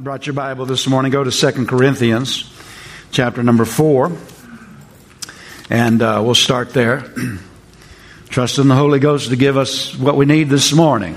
brought your Bible this morning, go to 2 Corinthians chapter number 4. And we'll start there. Trust in the Holy Ghost to give us what we need this morning.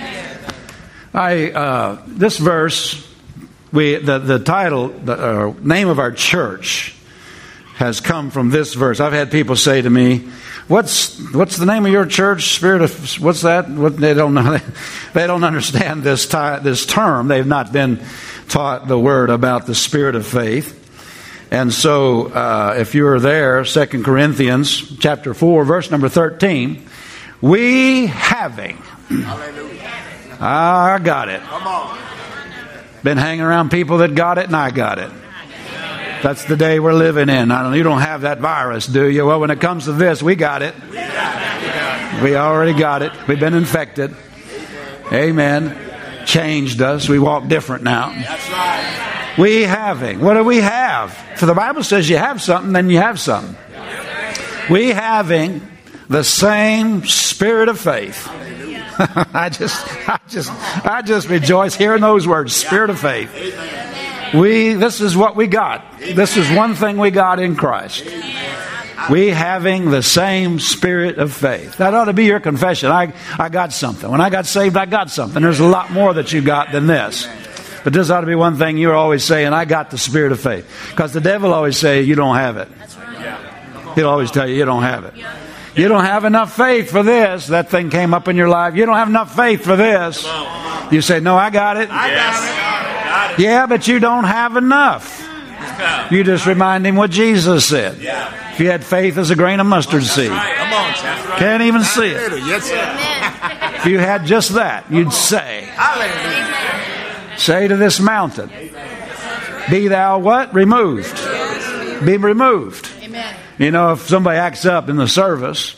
This verse, the title, the name of our church has come from this verse. I've had people say to me, What's the name of your church? Spirit of what's that? They don't know. They don't understand this term. They've not been taught the word about the Spirit of faith. And so, if you are there, 2 Corinthians chapter 4, verse number 13, we having. Hallelujah. I got it. Come on. Been hanging around people that got it, and I got it. That's the day we're living in. You don't have that virus, do you? Well, when it comes to this, we got it. We already got it. We've been infected. Amen. Changed us. We walk different now. That's right. We having. What do we have? For the Bible says you have something, then you have something. We having the same spirit of faith. I just rejoice hearing those words, spirit of faith. This is what we got. This is one thing we got in Christ. We having the same spirit of faith. That ought to be your confession. I got something. When I got saved, I got something. There's a lot more that you got than this. But this ought to be one thing you're always saying, I got the spirit of faith. Because the devil always say, you don't have it. He'll always tell you don't have it. You don't have enough faith for this. That thing came up in your life. You don't have enough faith for this. You say, no, I got it. I got it. Yeah, but you don't have enough. You just remind him what Jesus said. If you had faith as a grain of mustard seed. Can't even see it. If you had just that, you'd say. Say to this mountain, be thou what? Removed. Be removed. You know, if somebody acts up in the service,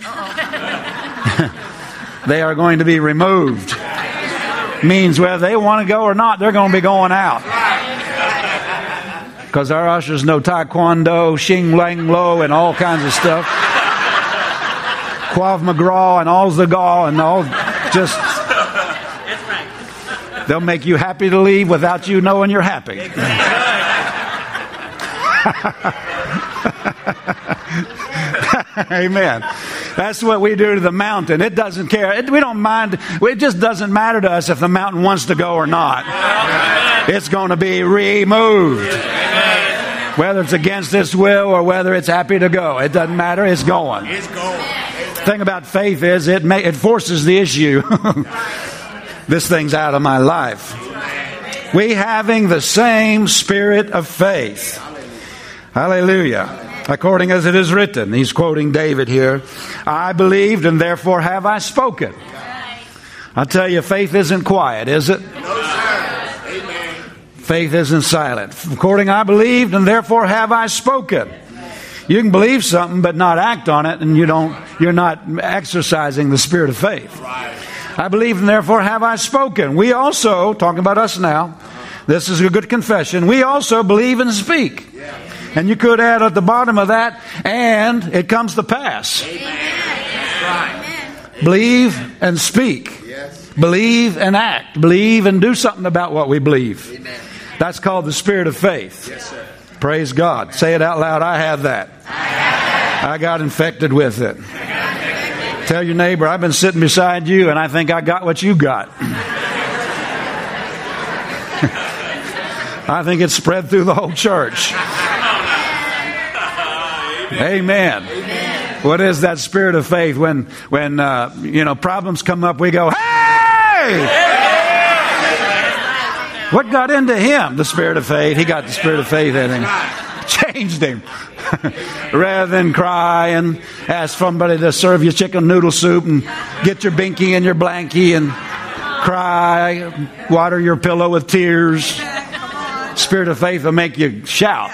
they are going to be removed. Means whether they want to go or not, they're going to be going out. Because our ushers know taekwondo, shing lang lo, and all kinds of stuff. Krav McGraw and all the gaw and all just. They'll make you happy to leave without you knowing you're happy. Amen. That's what we do to the mountain. It doesn't care. We don't mind. It just doesn't matter to us if the mountain wants to go or not. It's going to be removed. Whether it's against its will or whether it's happy to go. It doesn't matter. It's going. The thing about faith is it forces the issue. This thing's out of my life. We having the same spirit of faith. Hallelujah. According as it is written, he's quoting David here, I believed and therefore have I spoken. I tell you, faith isn't quiet, is it? No, sir. Amen. Faith isn't silent. According I believed and therefore have I spoken. You can believe something but not act on it, and you're not exercising the spirit of faith. I believe and therefore have I spoken. We also, talking about us now, this is a good confession, we also believe and speak. And you could add at the bottom of that, and it comes to pass. Amen. Believe and speak. Yes. Believe and act. Believe and do something about what we believe. Amen. That's called the spirit of faith. Yes, sir. Praise God. Say it out loud. I have that. I got infected with it. Tell your neighbor, I've been sitting beside you, and I think I got what you got. I think it's spread through the whole church. Amen. What is that spirit of faith? When problems come up, we go, hey! What got into him? The spirit of faith. He got the spirit of faith in him. Changed him. Rather than cry and ask somebody to serve you chicken noodle soup and get your binky and your blankie and cry, water your pillow with tears. Spirit of faith will make you shout.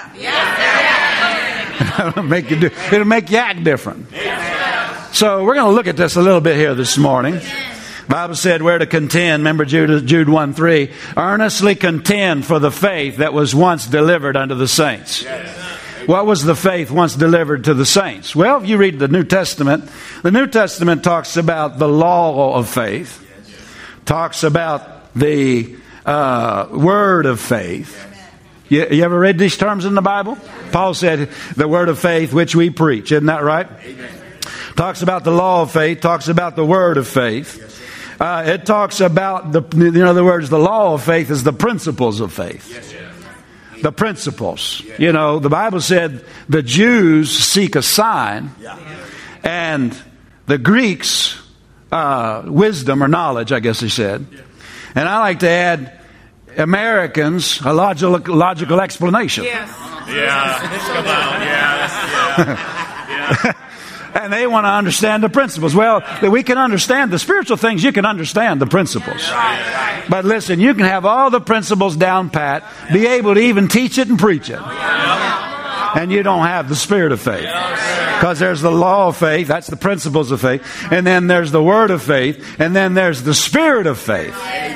It'll make you act different. So we're going to look at this a little bit here this morning. The Bible said we're to contend. Remember Jude 1:3. Earnestly contend for the faith that was once delivered unto the saints. What was the faith once delivered to the saints? Well, if you read the New Testament talks about the law of faith. Talks about the word of faith. You ever read these terms in the Bible? Paul said the word of faith which we preach. Isn't that right? Amen. Talks about the law of faith. Talks about the word of faith. It talks about in other words, the law of faith is the principles of faith. Yes, yes. The principles. Yes. You know, the Bible said the Jews seek a sign, and the Greeks wisdom or knowledge, I guess he said. And I like to add Americans a logical explanation. Yes. Yeah. Come on. Yeah. And they want to understand the principles. Well, we can understand the spiritual things. You can understand the principles. But listen, you can have all the principles down pat, be able to even teach it and preach it, and you don't have the spirit of faith. Because there's the law of faith, that's the principles of faith, and then there's the word of faith, and then there's the spirit of faith.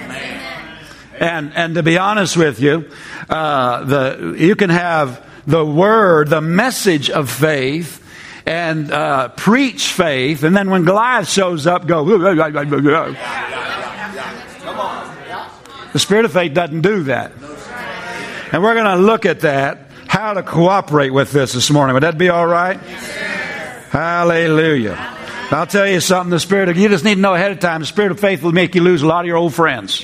And to be honest with you, you can have the word, the message of faith, and preach faith, and then when Goliath shows up, go. The spirit of faith doesn't do that. And we're going to look at that, how to cooperate with this morning. Would that be all right? Hallelujah. I'll tell you something, you just need to know ahead of time, the spirit of faith will make you lose a lot of your old friends.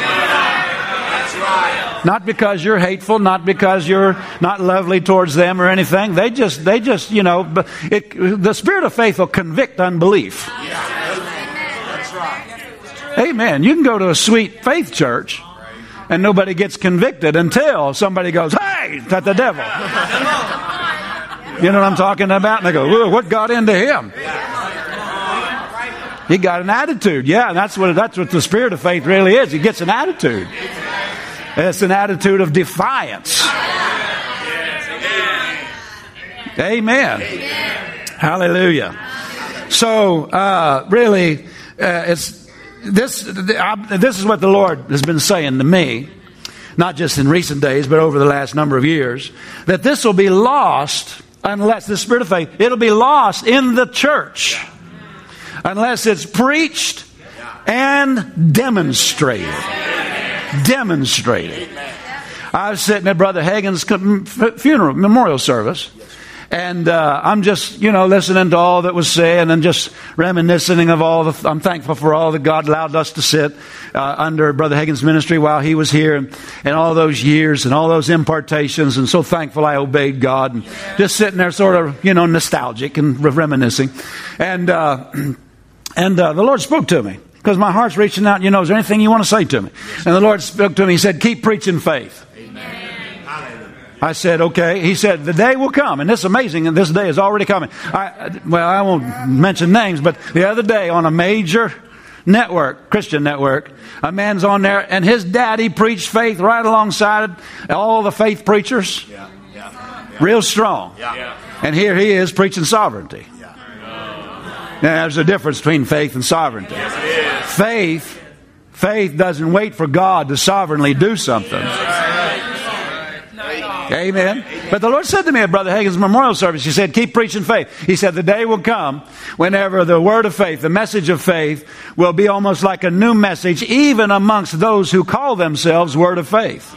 Not because you're hateful, not because you're not lovely towards them or anything. They just, the spirit of faith will convict unbelief. That's right. Amen. You can go to a sweet faith church and nobody gets convicted until somebody goes, "Hey, that's the devil." You know what I'm talking about? And they go, "What got into him?" He got an attitude. Yeah, that's what the spirit of faith really is. He gets an attitude. It's an attitude of defiance. Amen. Hallelujah. So, really, this is what the Lord has been saying to me, not just in recent days, but over the last number of years, that this will be lost unless the spirit of faith, it'll be lost in the church unless it's preached and demonstrated. Demonstrated. I was sitting at Brother Hagin's memorial service, and I'm just, listening to all that was said and just reminiscing of I'm thankful for all that God allowed us to sit under Brother Hagin's ministry while he was here, and all those years and all those impartations, and so thankful I obeyed God, and just sitting there sort of, nostalgic and reminiscing. And the Lord spoke to me. Because my heart's reaching out, is there anything you want to say to me? And the Lord spoke to me. He said, keep preaching faith. Amen. I said, okay. He said, the day will come. And this is amazing. And this day is already coming. I won't mention names, but the other day on a major network, Christian network, a man's on there, and his daddy preached faith right alongside all the faith preachers. Real strong. And here he is preaching sovereignty. Now, there's a difference between faith and sovereignty. Faith doesn't wait for God to sovereignly do something. Amen. But the Lord said to me at Brother Hagin's memorial service, He said, keep preaching faith. He said, the day will come whenever the word of faith, the message of faith, will be almost like a new message, even amongst those who call themselves word of faith.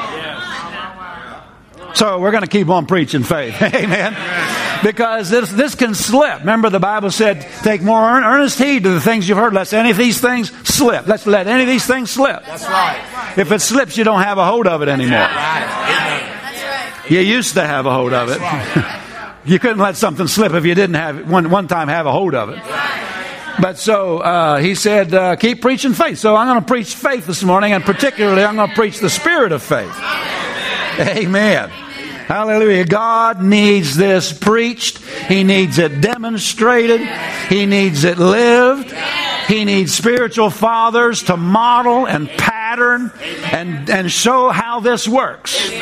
So we're going to keep on preaching faith. Amen. Because this can slip. Remember, the Bible said, take more earnest heed to the things you've heard, lest any of these things slip. Let's let any of these things slip. That's right. If it slips, you don't have a hold of it anymore. That's right. You used to have a hold of it. You couldn't let something slip if you didn't have one time have a hold of it. But so he said, keep preaching faith. So I'm going to preach faith this morning, and particularly I'm going to preach the spirit of faith. Amen. Hallelujah. God needs this preached. He needs it demonstrated. He needs it lived. He needs spiritual fathers to model and pattern and show how this works.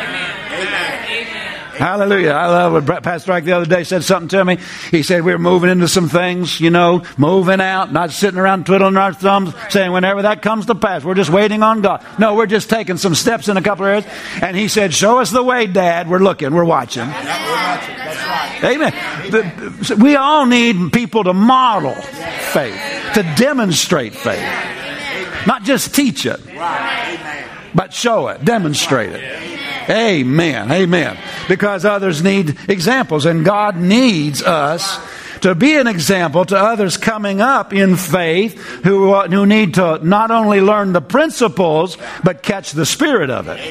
Hallelujah. I love what Pastor Ike the other day said something to me. He said we're moving into some things, moving out, not sitting around twiddling our thumbs, saying whenever that comes to pass, we're just waiting on God. No, we're just taking some steps in a couple of areas. And he said, show us the way, Dad. We're looking. We're watching. That's right. Amen. We all need people to model faith, to demonstrate faith. Not just teach it, but show it, demonstrate it. Amen. Amen. Because others need examples, and God needs us to be an example to others coming up in faith who need to not only learn the principles, but catch the spirit of it.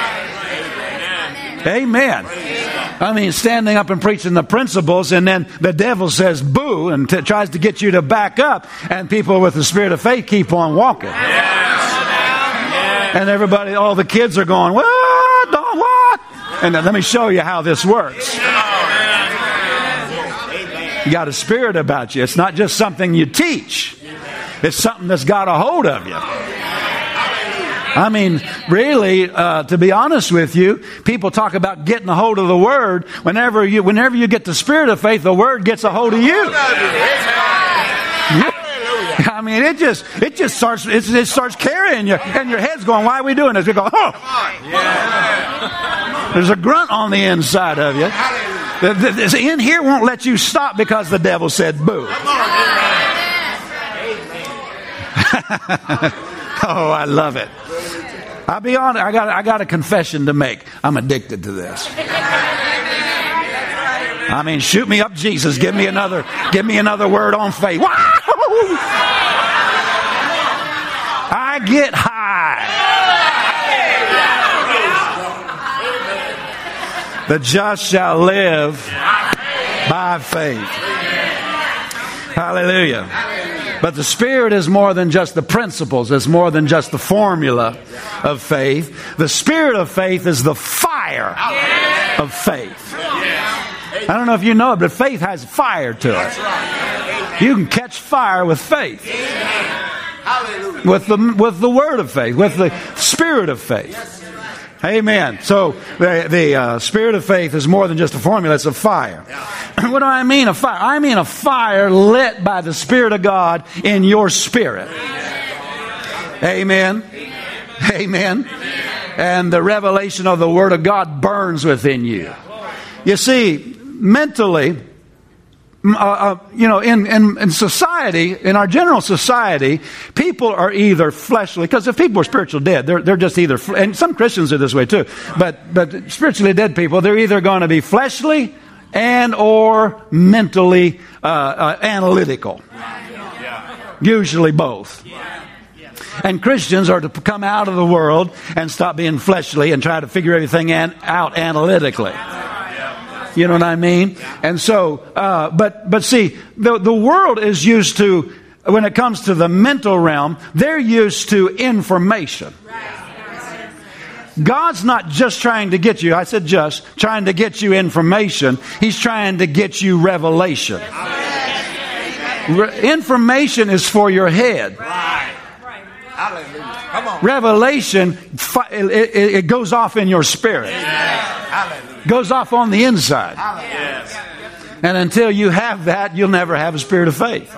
Amen. I mean, standing up and preaching the principles, and then the devil says boo and tries to get you to back up, and people with the spirit of faith keep on walking. And everybody, all the kids are going, what? And then let me show you how this works. You got a spirit about you. It's not just something you teach. It's something that's got a hold of you. I mean, really, to be honest with you, people talk about getting a hold of the Word. Whenever you get the spirit of faith, the Word gets a hold of you. I mean, it just starts carrying you, and your head's going, why are we doing this? You go, There's a grunt on the inside of you. This in here won't let you stop because the devil said boo. Oh, I love it. I'll be honest, I got a confession to make. I'm addicted to this. I mean, shoot me up, Jesus. Give me another word on faith. I get high. The just shall live by faith. Hallelujah. But the Spirit is more than just the principles. It's more than just the formula of faith. The Spirit of faith is the fire of faith. I don't know if you know it, but faith has fire to it. You can catch fire with faith. With the word of faith, with the Spirit of faith. Amen. So the Spirit of faith is more than just a formula, it's a fire. What do I mean a fire? I mean a fire lit by the Spirit of God in your spirit. Amen. Amen. And the revelation of the Word of God burns within you. You see, mentally, in society, in our general society, people are either fleshly, because if people are spiritual dead, they're just either, and some Christians are this way too, but spiritually dead people, they're either going to be fleshly and or mentally analytical. Usually both. And Christians are to come out of the world and stop being fleshly and try to figure everything out analytically. You know what I mean? And so, but see, the world is used to, when it comes to the mental realm, they're used to information. God's not just trying to get you, I said just, trying to get you information. He's trying to get you revelation. Information is for your head. Revelation, it goes off in your spirit. Goes off on the inside. And until you have that, you'll never have a spirit of faith.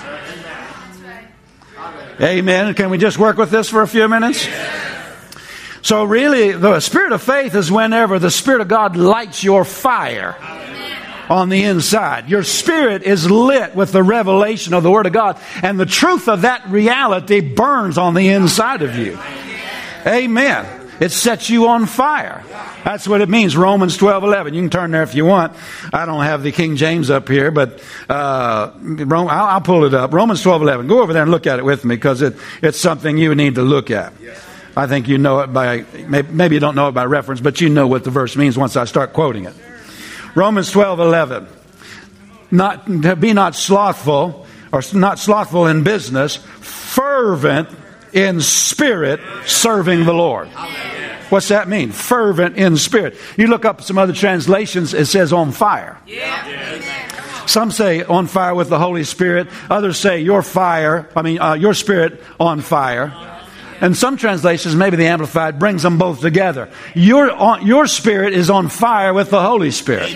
Amen. Can we just work with this for a few minutes? So really, the spirit of faith is whenever the Spirit of God lights your fire on the inside. Your spirit is lit with the revelation of the Word of God, and the truth of that reality burns on the inside of you. Amen. It sets you on fire. That's what it means. Romans 12:11. You can turn there if you want. I don't have the King James up here, but I'll pull it up. Romans 12:11. Go over there and look at it with me, because it's something you need to look at. I think you know it by, maybe you don't know it by reference, but you know what the verse means once I start quoting it. Romans 12:11. Be not slothful, or not slothful in business, fervent in spirit, serving the Lord. What's that mean? Fervent in spirit. You look up some other translations, it says on fire. Some say on fire with the Holy Spirit. Others say your spirit on fire. And some translations, maybe the Amplified, brings them both together. Your spirit is on fire with the Holy Spirit.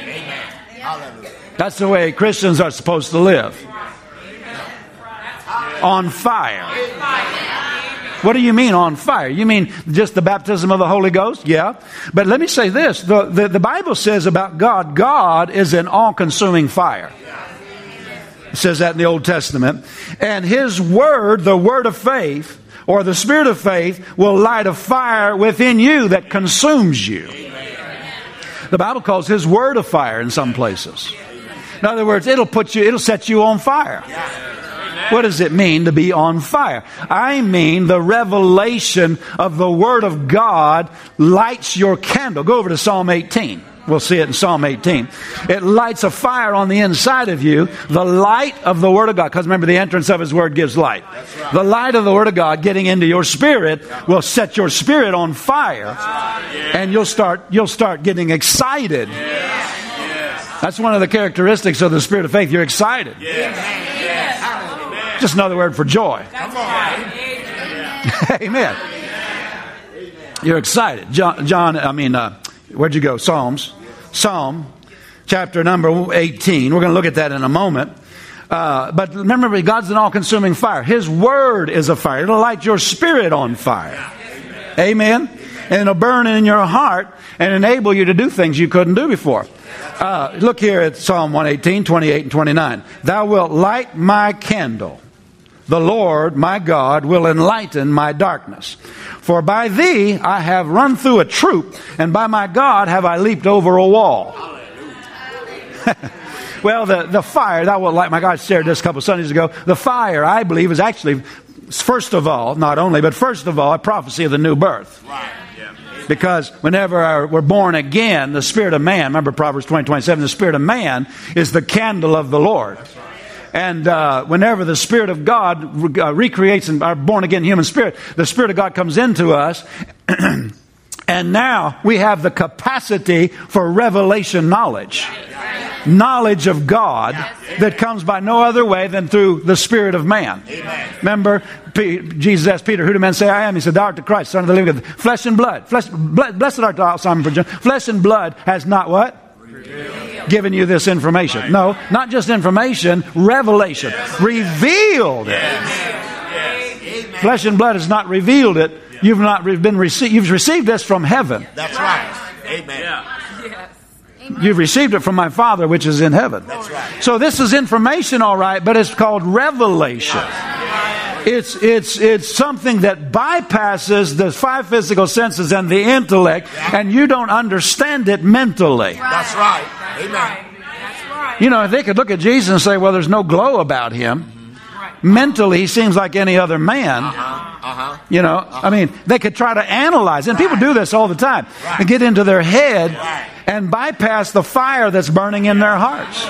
That's the way Christians are supposed to live. On fire. What do you mean on fire? You mean just the baptism of the Holy Ghost? Yeah. But let me say this. The Bible says about God, God is an all-consuming fire. It says that in the Old Testament. And His Word, the Word of faith, or the Spirit of faith will light a fire within you that consumes you. The Bible calls His Word a fire in some places. In other words, it'll set you on fire. What does it mean to be on fire? I mean the revelation of the Word of God lights your candle. Go over to Psalm 18. We'll see it in Psalm 18. It lights a fire on the inside of you, the light of the Word of God. Because remember, the entrance of His Word gives light. Right. The light of the Word of God getting into your spirit will set your spirit on fire. And you'll start getting excited. That's one of the characteristics of the Spirit of faith. You're excited. Just another word for joy. Amen. You're excited. Where'd you go? Psalm chapter number 18. We're going to look at that in a moment. But remember, God's an all-consuming fire. His Word is a fire. It'll light your spirit on fire. Amen. And it'll burn in your heart and enable you to do things you couldn't do before. Look here at Psalm 118, 28 and 29. Thou wilt light my candle. The Lord, my God, will enlighten my darkness. For by Thee I have run through a troop, and by my God have I leaped over a wall. Well, the fire, Thou wilt light my God, I shared this a couple Sundays ago. The fire, I believe, is actually, first of all, not only, but first of all, a prophecy of the new birth. Right. Because whenever we're born again, the spirit of man, remember Proverbs 20:27, the spirit of man is the candle of the Lord. And whenever the Spirit of God recreates our born-again human spirit, the Spirit of God comes into us, and now we have the capacity for revelation knowledge. Knowledge of God that comes by no other way than through the spirit of man. Remember, Jesus asked Peter, "Who do men say I am?" He said, "Thou art the Christ, Son of the living God." Flesh and blood. Blessed art thou, Simon Bar-Jonah. Flesh and blood has not what? Given you this information. No, not just information, revelation. Revealed it. Flesh and blood has not revealed it. You've not been received. You've received this from heaven. That's right. Amen. You've received it from my Father which is in heaven. That's right. So this is information, all right, but it's called revelation. It's something that bypasses the five physical senses and the intellect, and you don't understand it mentally. That's right. Amen. You know, they could look at Jesus and say, well, there's no glow about him. Mentally, he seems like any other man. You know, I mean, they could try to analyze, and people do this all the time, and get into their head and bypass the fire that's burning in their hearts.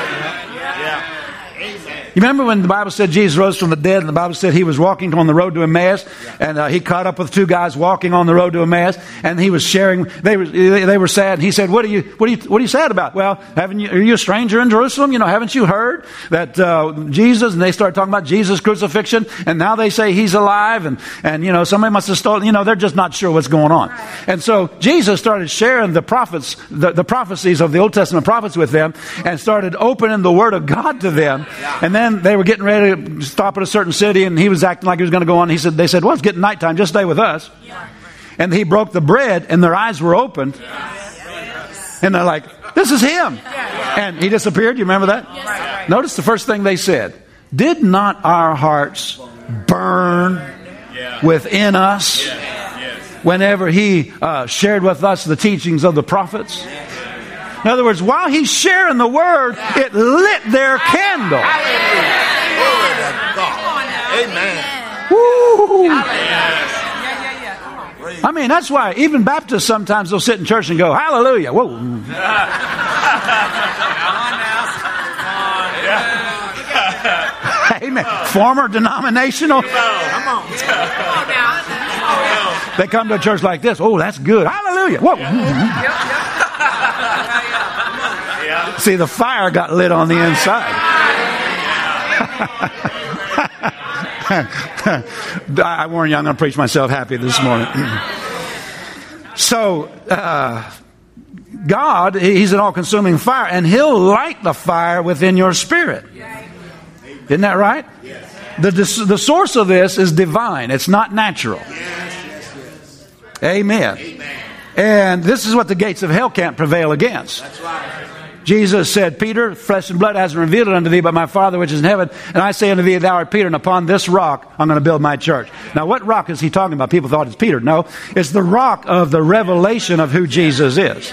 You remember when the Bible said Jesus rose from the dead, and the Bible said he was walking on the road to Emmaus, and he caught up with two guys walking on the road to Emmaus, and he was sharing. They were sad, and he said, "What are you sad about?" "Well, are you a stranger in Jerusalem? You know, haven't you heard that Jesus?" And they started talking about Jesus' crucifixion, and now they say he's alive, and you know, somebody must have stolen. You know, they're just not sure what's going on. And so Jesus started sharing the prophets, the prophecies of the Old Testament prophets with them, and started opening the Word of God to them, and then they were getting ready to stop at a certain city, and he was acting like he was going to go on. They said, "Well, it's getting nighttime. Just stay with us." And he broke the bread, and their eyes were opened. And they're like, "This is him." And he disappeared. You remember that? Notice the first thing they said. "Did not our hearts burn within us whenever he shared with us the teachings of the prophets?" In other words, while he's sharing the Word, it lit their candle. Amen. Woo. I mean, that's why even Baptists sometimes they'll sit in church and go, "Hallelujah." Whoa. Amen. Former denominational. They come to a church like this. "Oh, that's good. Hallelujah." Whoa. See, the fire got lit on the inside. I warn you, I'm going to preach myself happy this morning. So, God, He's an all-consuming fire, and He'll light the fire within your spirit. Isn't that right? The source of this is divine. It's not natural. Amen. And this is what the gates of hell can't prevail against. Jesus said, Peter, flesh and blood hasn't revealed it unto thee, but my Father which is in heaven. And I say unto thee, thou art Peter, and upon this rock I'm going to build my church. Now, what rock is he talking about? People thought it's Peter. No, it's the rock of the revelation of who Jesus is.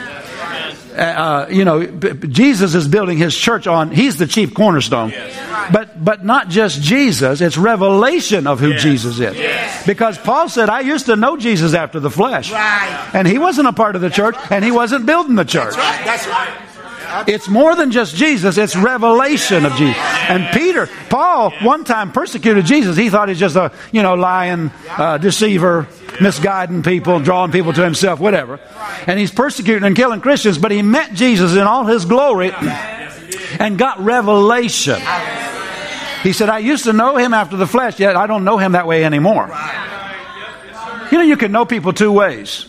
Jesus is building his church on, he's the chief cornerstone. But not just Jesus, it's revelation of who Jesus is. Because Paul said, I used to know Jesus after the flesh. And he wasn't a part of the church, and he wasn't building the church. That's right. It's more than just Jesus, it's revelation of Jesus. And Paul one time persecuted Jesus. He thought he's just a, lying, deceiver, misguiding people, drawing people to himself, whatever. And he's persecuting and killing Christians, but he met Jesus in all his glory and got revelation. He said, I used to know him after the flesh, yet I don't know him that way anymore. You can know people two ways.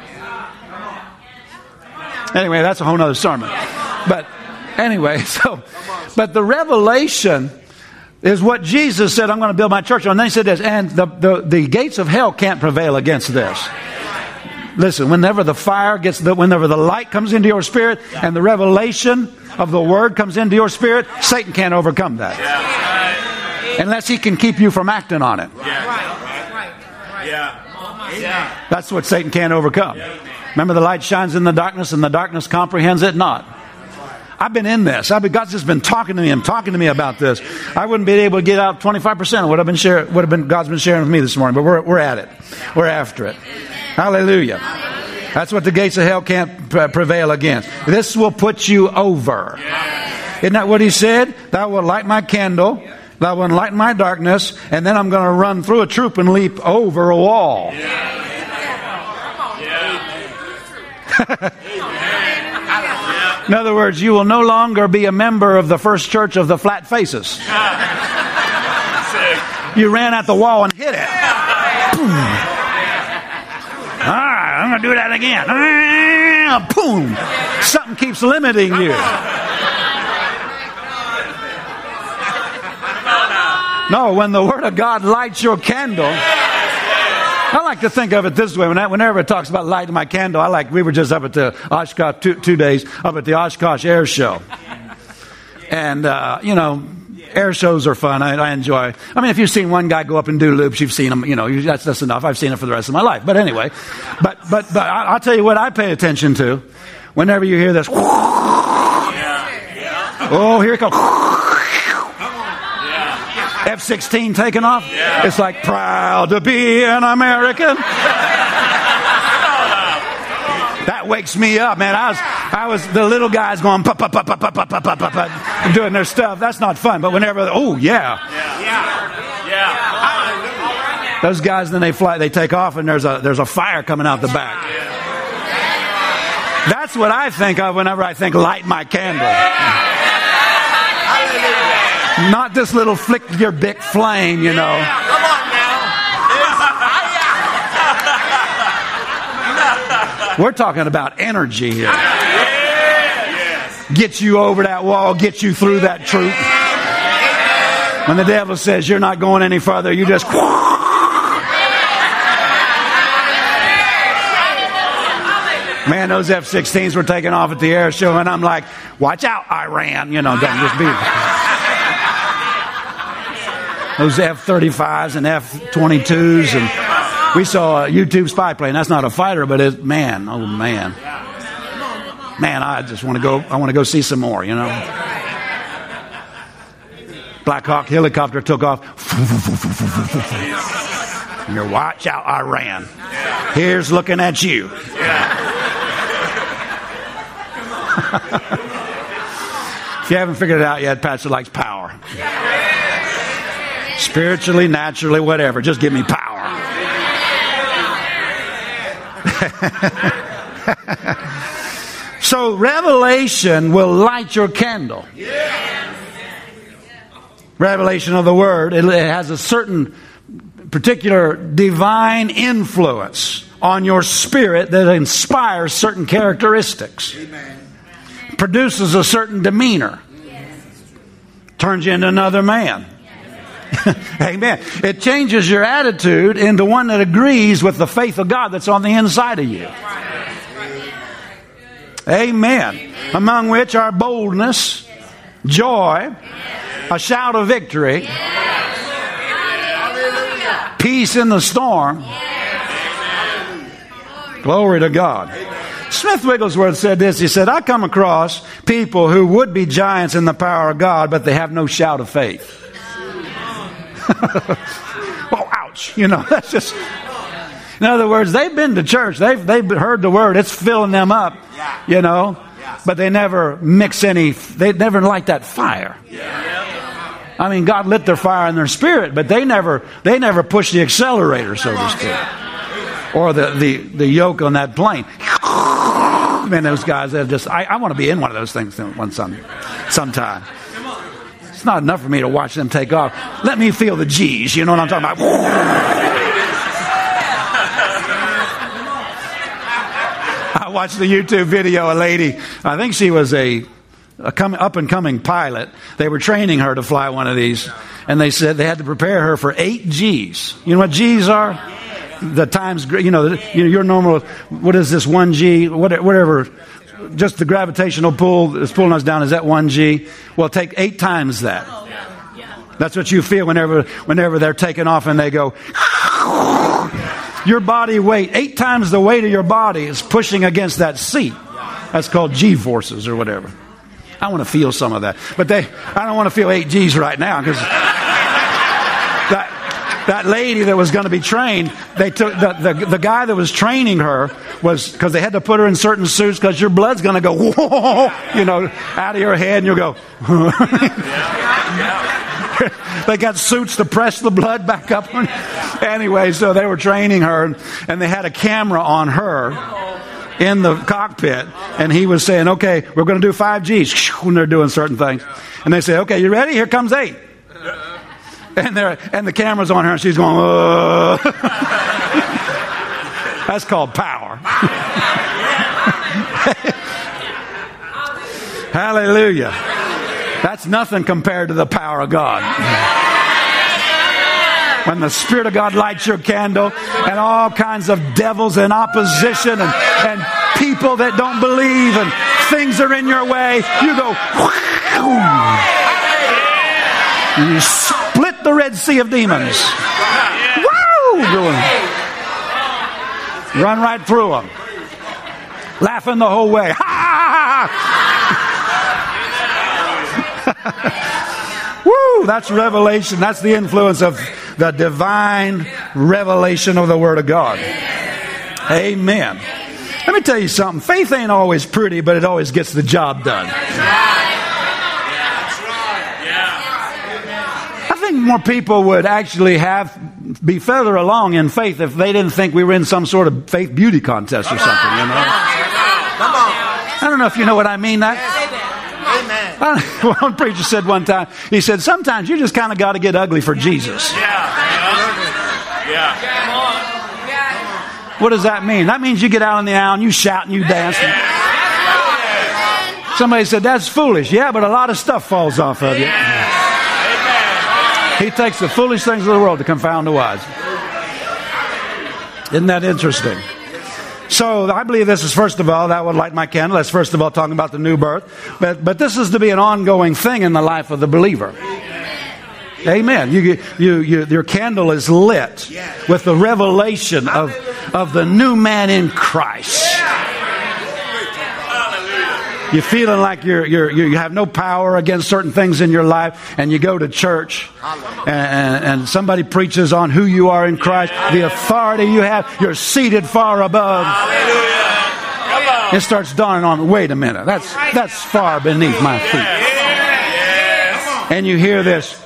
Anyway, that's a whole nother sermon. But anyway, but the revelation is what Jesus said, I'm going to build my church on. And then he said this, and the gates of hell can't prevail against this. Listen, whenever the light comes into your spirit and the revelation of the word comes into your spirit, Satan can't overcome that. Unless he can keep you from acting on it. That's what Satan can't overcome. Remember, the light shines in the darkness, and the darkness comprehends it not. I've been in this. God's just been talking to me and talking to me about this. I wouldn't be able to get out 25% of what God's been sharing with me this morning, but we're at it. We're after it. Hallelujah. That's what the gates of hell can't prevail against. This will put you over. Isn't that what he said? Thou wilt light my candle, thou wilt lighten my darkness, and then I'm going to run through a troop and leap over a wall. In other words, you will no longer be a member of the first church of the flat faces. You ran at the wall and hit it. Boom. All right, I'm going to do that again. Boom. Something keeps limiting you. No, when the Word of God lights your candle, I like to think of it this way. Whenever it talks about lighting my candle, we were just up at the Oshkosh, 2 days, up at the Oshkosh Air Show. And, air shows are fun. I enjoy. I mean, if you've seen one guy go up and do loops, you've seen him, that's enough. I've seen it for the rest of my life. But anyway, but I'll tell you what I pay attention to. Whenever you hear this, oh, here it comes. F-16 taking off. It's like, proud to be an American. That wakes me up, man. I was the little guys going pop, pop, pop, pop, pop, pop, pop, pop, pop, doing their stuff. That's not fun. But whenever, those guys, then they take off, and there's a fire coming out the back. That's what I think of whenever I think light my candle. Not this little flick your big flame, Come on now. We're talking about energy here. Get you over that wall, get you through that troop. When the devil says you're not going any further, you just... Man, those F-16s were taking off at the air show, and I'm like, watch out, Iran. Don't just be... Those F-35s and F-22s, and we saw a YouTube spy plane. That's not a fighter, but man, I just want to go. I want to go see some more. Black Hawk helicopter took off. And you're, watch out, Iran. Here's looking at you. If you haven't figured it out yet, Pastor likes power. Spiritually, naturally, whatever. Just give me power. So revelation will light your candle. Revelation of the Word. It has a certain particular divine influence on your spirit that inspires certain characteristics. Produces a certain demeanor. Turns you into another man. Amen. It changes your attitude into one that agrees with the faith of God that's on the inside of you. Amen. Among which are boldness, joy, a shout of victory, peace in the storm. Glory to God. Smith Wigglesworth said this. He said, I come across people who would be giants in the power of God, but they have no shout of faith. Oh, ouch. That's just... In other words, they've been to church. They've heard the word. It's filling them up, But they never they never light that fire. I mean, God lit their fire in their spirit, but they never push the accelerator, so to speak. Or the yoke on that plane. Man, those guys, I want to be in one of those things sometime. It's not enough for me to watch them take off. Let me feel the G's, you know what I'm talking about? I watched the YouTube video, a lady, I think she was a up-and-coming pilot. They were training her to fly one of these, and they said they had to prepare her for 8 G's. You know what G's are? The times, your normal, what is this, 1 G, whatever, just the gravitational pull that's pulling us down, is that 1 G? Well, take 8 times that. That's what you feel whenever they're taking off and they go... Your body weight, 8 times the weight of your body is pushing against that seat. That's called G-forces or whatever. I want to feel some of that. But I don't want to feel 8 G's right now, because that lady that was going to be trained, they took the guy that was training her was, because they had to put her in certain suits because your blood's going to go, whoa, out of your head, and you'll go, They got suits to press the blood back up. Anyway, so they were training her, and they had a camera on her in the cockpit, and he was saying, okay, we're going to do 5 G's when they're doing certain things. And they say, okay, you ready? Here comes 8. And the camera's on her, and she's going, That's called power. Hallelujah. That's nothing compared to the power of God. When the Spirit of God lights your candle, and all kinds of devils in opposition, and people that don't believe, and things are in your way, you go, you split the Red Sea of demons. Run right through them, laughing the whole way. Woo! That's revelation. That's the influence of the divine revelation of the Word of God. Amen. Let me tell you something. Faith ain't always pretty, but it always gets the job done. I think more people would actually be further along in faith if they didn't think we were in some sort of faith beauty contest or something, I don't know if you know what I mean. One preacher said one time, he said, sometimes you just kind of got to get ugly for Jesus. What does that mean? That means you get out on the aisle and you shout and you dance. Somebody said, that's foolish. Yeah, but a lot of stuff falls off of you. He takes the foolish things of the world to confound the wise. Isn't that interesting? So I believe this is, first of all, that would light my candle. That's first of all talking about the new birth. But this is to be an ongoing thing in the life of the believer. Amen. Your candle is lit with the revelation of the new man in Christ. You're feeling like you have no power against certain things in your life, and you go to church, and somebody preaches on who you are in Christ, the authority you have. You're seated far above. It starts dawning on me. Wait a minute, that's far beneath my feet. And you hear this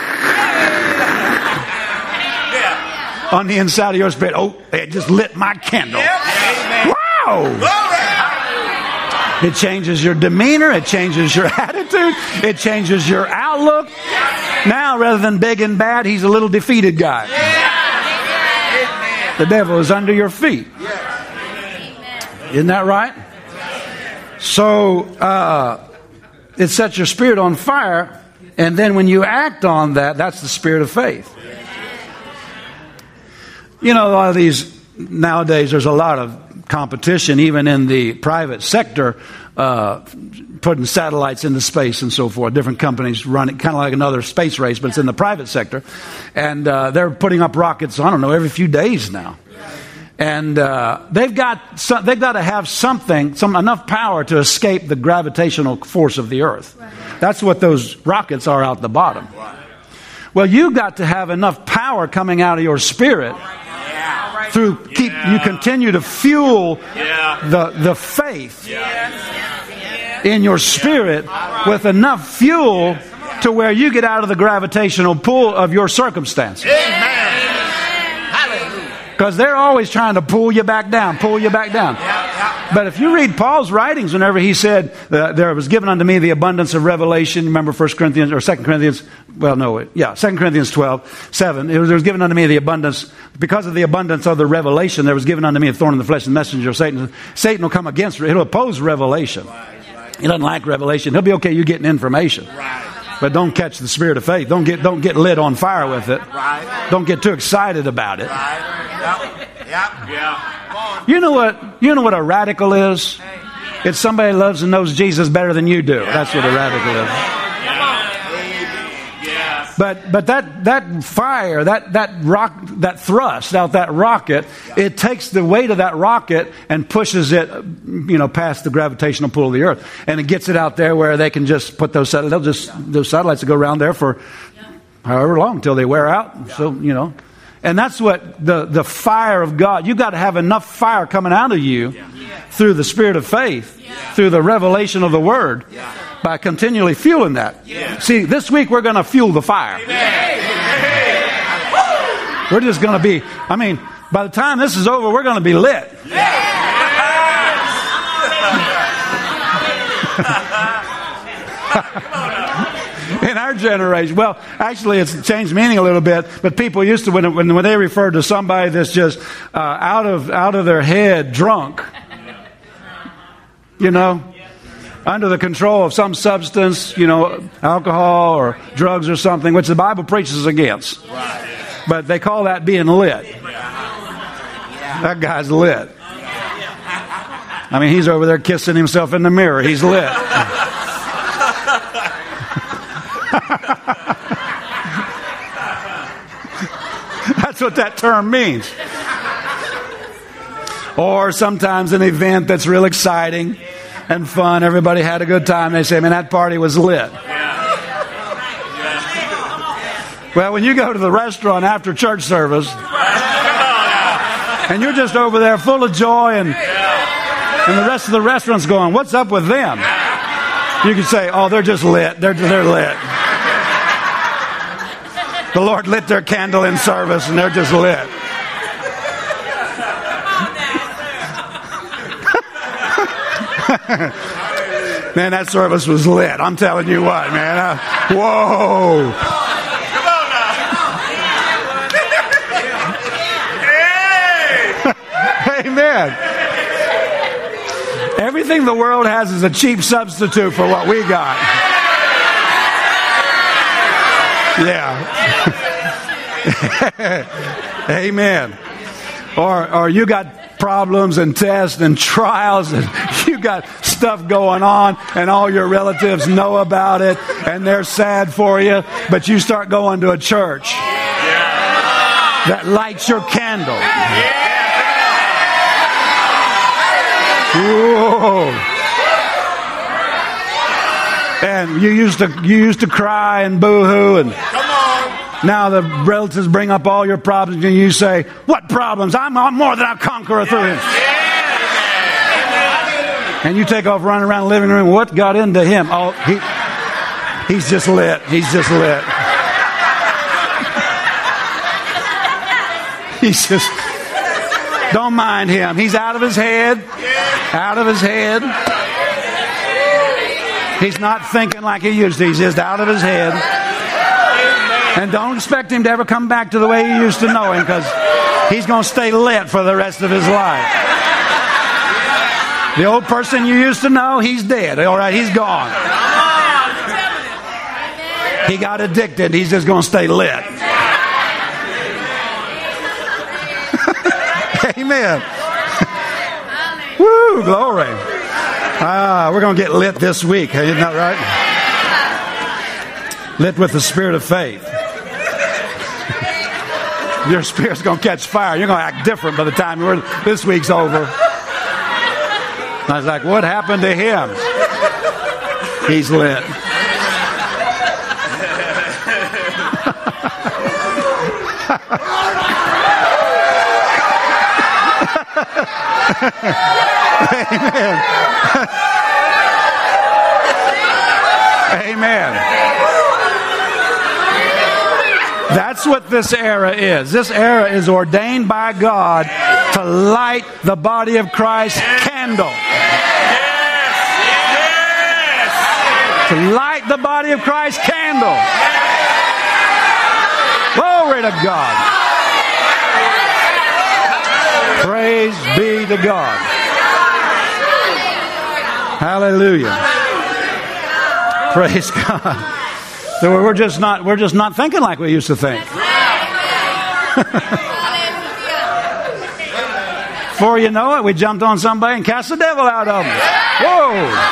on the inside of your spirit. Oh, it just lit my candle. Wow! It changes your demeanor. It changes your attitude. It changes your outlook. Now, rather than big and bad, he's a little defeated guy. The devil is under your feet. Isn't that right? So, it sets your spirit on fire. And then when you act on that, that's the spirit of faith. You know, a lot of these, nowadays, there's a lot of competition, even in the private sector, putting satellites into space and so forth. Different companies run it, kind of like another space race, but it's in the private sector. And they're putting up rockets, I don't know, every few days now. And they've got to have enough power to escape the gravitational force of the earth. That's what those rockets are out the bottom. Well, you've got to have enough power coming out of your spirit you continue to fuel the faith in your spirit with enough fuel to where you get out of the gravitational pull of your circumstances. Because they're always trying to pull you back down. But if you read Paul's writings, whenever he said, there was given unto me the abundance of revelation, remember 1 Corinthians, or 2 Corinthians, 2 Corinthians 12, 7, there was given unto me the abundance, because of the abundance of the revelation, there was given unto me a thorn in the flesh, the messenger of Satan. Satan will come against it. He'll oppose revelation. He doesn't like revelation. He'll be okay you getting information. But don't catch the spirit of faith. Don't get lit on fire with it. Don't get too excited about it. You know what a radical is? It's somebody who loves and knows Jesus better than you do. That's what a radical is. But that fire, that thrust out that rocket, it takes the weight of that rocket and pushes it, past the gravitational pull of the earth, and it gets it out there where they can just put those satellites will go around there for however long until they wear out. So and that's what the fire of God. You've got to have enough fire coming out of you through the spirit of faith, through the revelation of the Word. By continually fueling that. See, this week we're going to fuel the fire. We're just going to be, by the time this is over, we're going to be lit. In our generation, well, actually it's changed meaning a little bit, but people used to, when they referred to somebody that's just out of their head drunk, under the control of some substance, alcohol or drugs or something, which the Bible preaches against. But they call that being lit. That guy's lit. He's over there kissing himself in the mirror. He's lit. That's what that term means. Or sometimes an event that's real exciting and fun. Everybody had a good time. They say, man, that party was lit. Well, when you go to the restaurant after church service and you're just over there full of joy and the rest of the restaurant's going, what's up with them? You can say, oh, they're just lit. They're lit. The Lord lit their candle in service and they're just lit. Man, that service was lit. I'm telling you what, man. Whoa. Come on now. Amen. Everything the world has is a cheap substitute for what we got. Yeah. Amen. Or you got problems and tests and trials and you got stuff going on and all your relatives know about it and they're sad for you, but you start going to a church that lights your candle. Whoa. And you used to cry and boo-hoo and now the relatives bring up all your problems and you say, what problems? I'm more than a conqueror through him. And you take off running around the living room. What got into him? Oh, he's just lit. He's just lit. He's just, don't mind him. He's out of his head. Out of his head. He's not thinking like he used to. He's just out of his head. And don't expect him to ever come back to the way you used to know him, because he's going to stay lit for the rest of his life. The old person you used to know, he's dead. All right, he's gone. He got addicted. He's just going to stay lit. Amen. Woo, glory. We're going to get lit this week. Isn't that right? Lit with the spirit of faith. Your spirit's going to catch fire. You're going to act different by the time this week's over. I was like, what happened to him? He's lit. Amen. Amen. That's what this era is. This era is ordained by God to light the body of Christ's candle. To light the body of Christ's candle. Glory to God. Praise be to God. Hallelujah. Praise God. So we're just not thinking like we used to think. Before you know it, we jumped on somebody and cast the devil out of them. Whoa!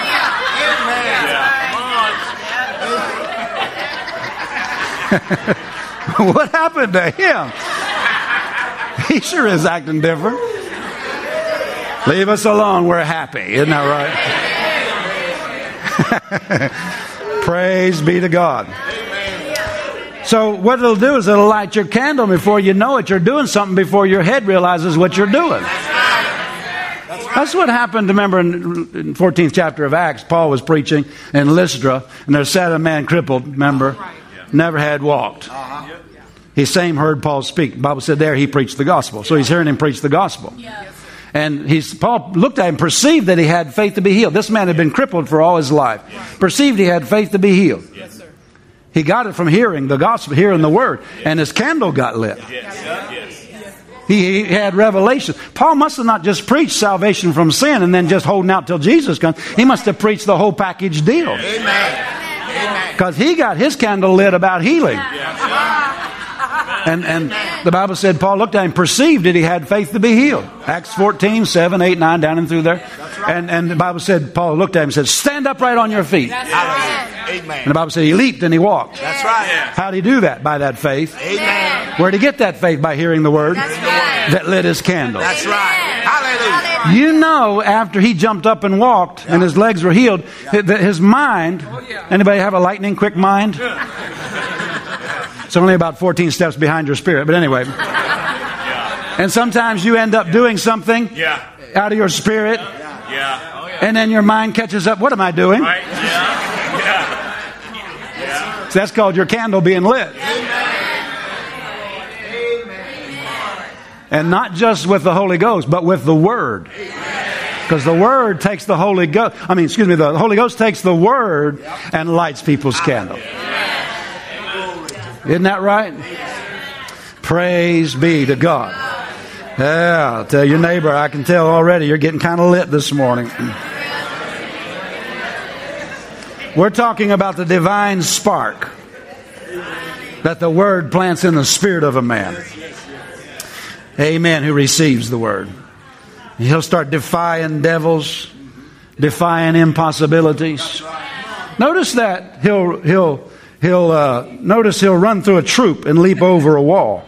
What happened to him? He sure is acting different. Leave us alone. We're happy. Isn't that right? Praise be to God. So what it'll do is it'll light your candle. Before you know it, you're doing something before your head realizes what you're doing. That's what happened. Remember in 14th chapter of Acts, Paul was preaching in Lystra, and there sat a man crippled, remember, never had walked. He same heard Paul speak. The Bible said there he preached the gospel. So he's hearing him preach the gospel. And Paul looked at him, perceived that he had faith to be healed. This man had been crippled for all his life. Perceived he had faith to be healed. He got it from hearing the gospel, hearing the word. And his candle got lit. He had revelation. Paul must have not just preached salvation from sin and then just holding out till Jesus comes. He must have preached the whole package deal. Because he got his candle lit about healing. And the Bible said Paul looked at him, perceived that he had faith to be healed. Acts 14, 7, 8, 9, down and through there. And the Bible said, Paul looked at him and said, stand up right on your feet. Amen. And the Bible said he leaped and he walked. That's right. How did he do that? By that faith. Amen. Where did he get that faith? By hearing the word. That's right. That lit his candle. That's right. Hallelujah. You know, after he jumped up and walked and his legs were healed, his mind, anybody have a lightning quick mind? It's only about 14 steps behind your spirit, but anyway. And sometimes you end up doing something out of your spirit, and then your mind catches up. What am I doing? So that's called your candle being lit. And not just with the Holy Ghost, but with the Word. Because the Word takes the Holy Ghost. The Holy Ghost takes the Word and lights people's candle. Isn't that right? Praise be to God. Yeah, tell your neighbor, I can tell already you're getting kind of lit this morning. We're talking about the divine spark that the Word plants in the spirit of a man. Amen, who receives the Word. He'll start defying devils, defying impossibilities. Notice that he'll run through a troop and leap over a wall.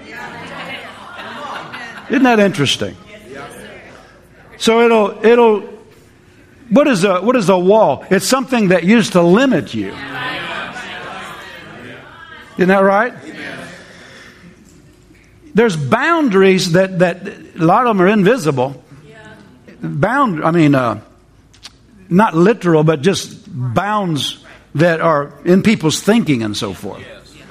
Isn't that interesting? So what is a wall? It's something that used to limit you. Isn't that right? There's boundaries that a lot of them are invisible. Not literal, but just bounds that are in people's thinking and so forth.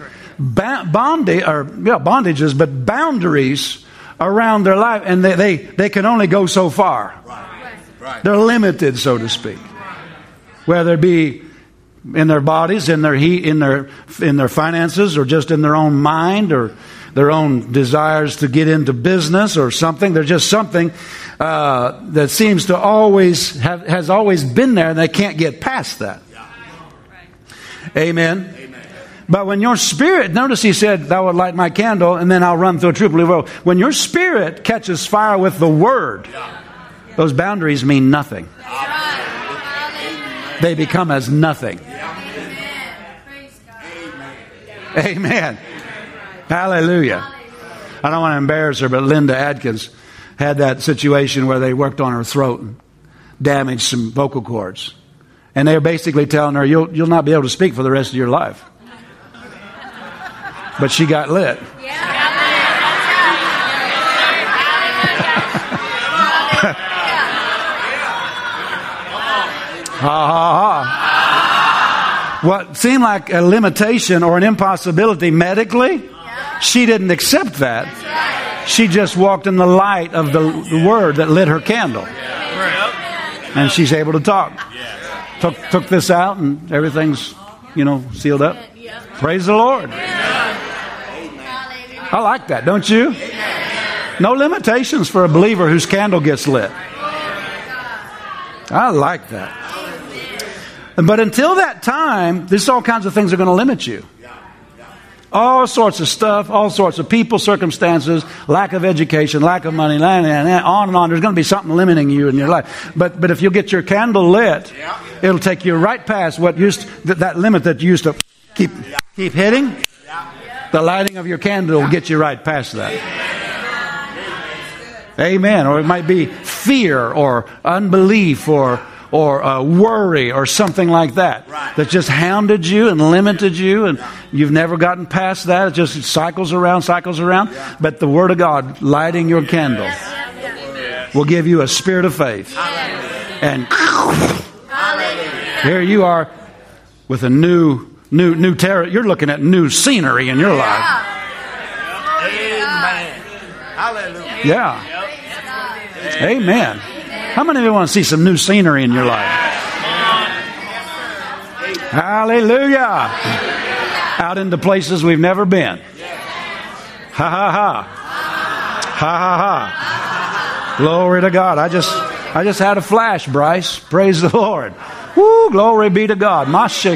Bondages, but boundaries around their life, and they can only go so far. Right. They're limited, so to speak. Whether it be in their bodies, in their finances, or just in their own mind, or their own desires to get into business or something. There's just something that seems to has always been there, and they can't get past that. Amen. But when your spirit, notice he said, thou would light my candle, and then I'll run through a troop of. When your spirit catches fire with the Word, those boundaries mean nothing. They become as nothing. Amen. Hallelujah. I don't want to embarrass her, but Linda Adkins had that situation where they worked on her throat and damaged some vocal cords. And they were basically telling her, you'll not be able to speak for the rest of your life. But she got lit. Ha ha ha. What seemed like a limitation or an impossibility medically, she didn't accept that. She just walked in the light of the word that lit her candle. And she's able to talk. Took this out and everything's, sealed up. Praise the Lord. I like that, don't you? No limitations for a believer whose candle gets lit. I like that. But until that time, there's all kinds of things that are going to limit you. All sorts of stuff, all sorts of people, circumstances, lack of education, lack of money, on and on. There's going to be something limiting you in your life. But if you'll get your candle lit, it'll take you right past that limit that you used to keep hitting. The lighting of your candle will get you right past that. Amen. Or it might be fear or unbelief or worry or something like that that just hounded you and limited you, and you've never gotten past that. It just cycles around. But the Word of God lighting your candle will give you a spirit of faith. And here you are with a new terror. You're looking at new scenery in your life. Amen. Hallelujah. Yeah. Amen. How many of you want to see some new scenery in your life? Hallelujah. Out into places we've never been. Ha ha ha. Ha ha ha. Glory to God. I just had a flash, Bryce. Praise the Lord. Woo, glory be to God.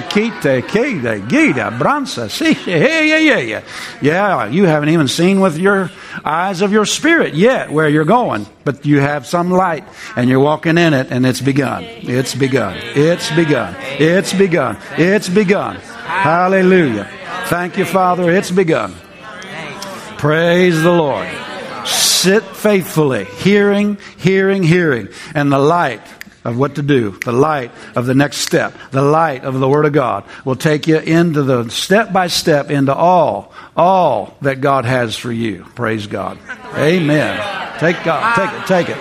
Yeah, you haven't even seen with your eyes of your spirit yet where you're going, but you have some light and you're walking in it, and it's begun. It's begun. It's begun. It's begun. It's begun. Hallelujah. Thank you, Father. It's begun. Praise the Lord. Sit faithfully, hearing, and the light of what to do, the light of the next step, the light of the Word of God will take you into the step by step into all that God has for you. Praise God. Amen. Take it.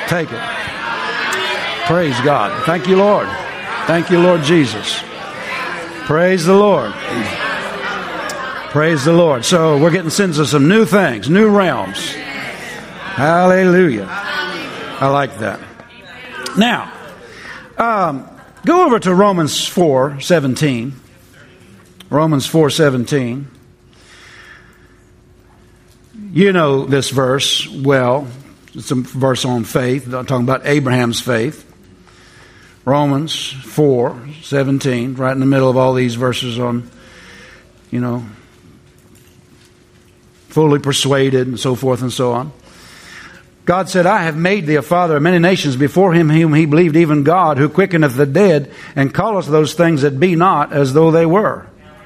Praise God. Thank you, Lord. Thank you, Lord Jesus. Praise the Lord. Praise the Lord. So we're getting into some new things, new realms. Hallelujah. I like that. Now, go over to Romans 4:17. Romans 4:17. You know this verse well. It's a verse on faith. I'm talking about Abraham's faith. Romans 4:17, right in the middle of all these verses on, fully persuaded and so forth and so on. God said, I have made thee a father of many nations before him whom he believed, even God, who quickeneth the dead, and calleth those things that be not as though they were.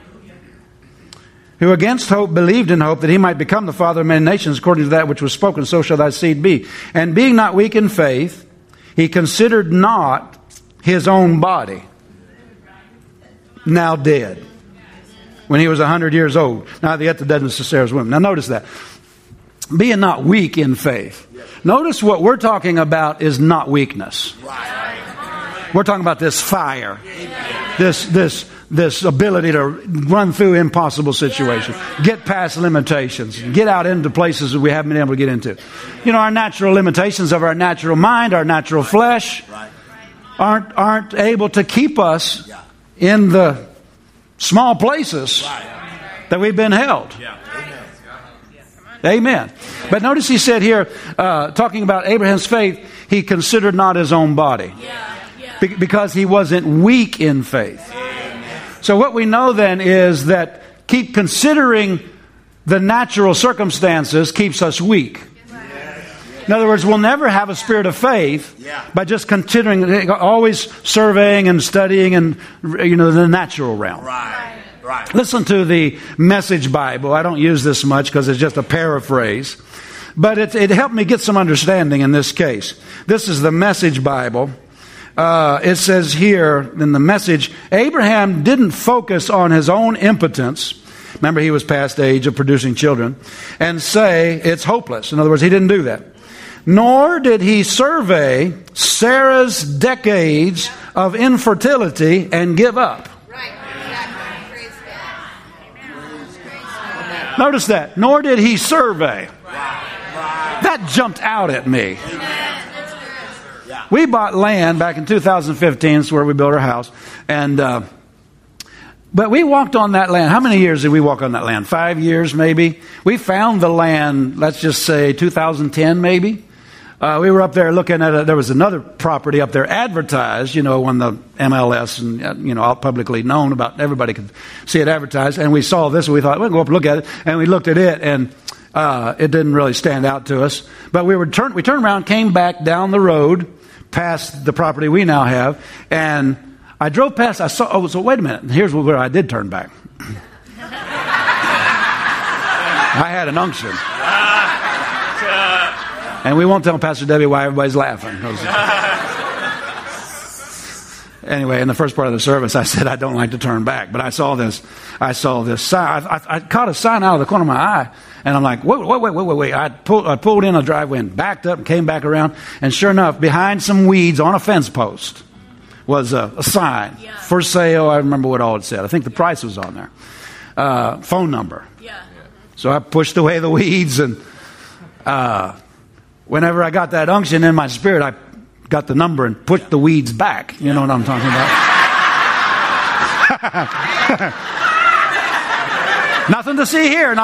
Who against hope believed in hope that he might become the father of many nations, according to that which was spoken, so shall thy seed be. And being not weak in faith, he considered not his own body, now dead, when he was 100 years old, neither yet the deadness of Sarah's womb. Now notice that. Being not weak in faith. Notice what we're talking about is not weakness. We're talking about this fire. This ability to run through impossible situations. Get past limitations. Get out into places that we haven't been able to get into. Our natural limitations of our natural mind, our natural flesh, aren't able to keep us in the small places that we've been held. Amen. But notice he said here, talking about Abraham's faith, he considered not his own body. Because he wasn't weak in faith. So what we know then is that keep considering the natural circumstances keeps us weak. In other words, we'll never have a spirit of faith by just considering, always surveying and studying and, the natural realm. Right. Listen to the Message Bible. I don't use this much because it's just a paraphrase. But it helped me get some understanding in this case. This is the Message Bible. It says here in the Message, Abraham didn't focus on his own impotence. Remember, he was past the age of producing children. And say it's hopeless. In other words, he didn't do that. Nor did he survey Sarah's decades of infertility and give up. Notice that. Nor did he survey. That jumped out at me. We bought land back in 2015. It's where we built our house. But we walked on that land. How many years did we walk on that land? 5 years, maybe. We found the land, let's just say 2010, maybe. We were up there looking at it. There was another property up there advertised, when the MLS and, all publicly known about, everybody could see it advertised. And we saw this and we thought, we'll go up and look at it. And we looked at it and it didn't really stand out to us. But we turned around, came back down the road past the property we now have. And I drove past, I saw, so wait a minute. Here's where I did turn back. I had an unction. And we won't tell Pastor Debbie why everybody's laughing. Anyway, in the first part of the service, I said I don't like to turn back. But I saw this sign. I caught a sign out of the corner of my eye. And I'm like, wait. I pulled in a driveway and backed up and came back around. And sure enough, behind some weeds on a fence post was a sign. Yeah. For sale. I remember what all it said. I think the price was on there. Phone number. Yeah. So I pushed away the weeds and... whenever I got that unction in my spirit, I got the number and pushed the weeds back. You know what I'm talking about? Nothing to see here.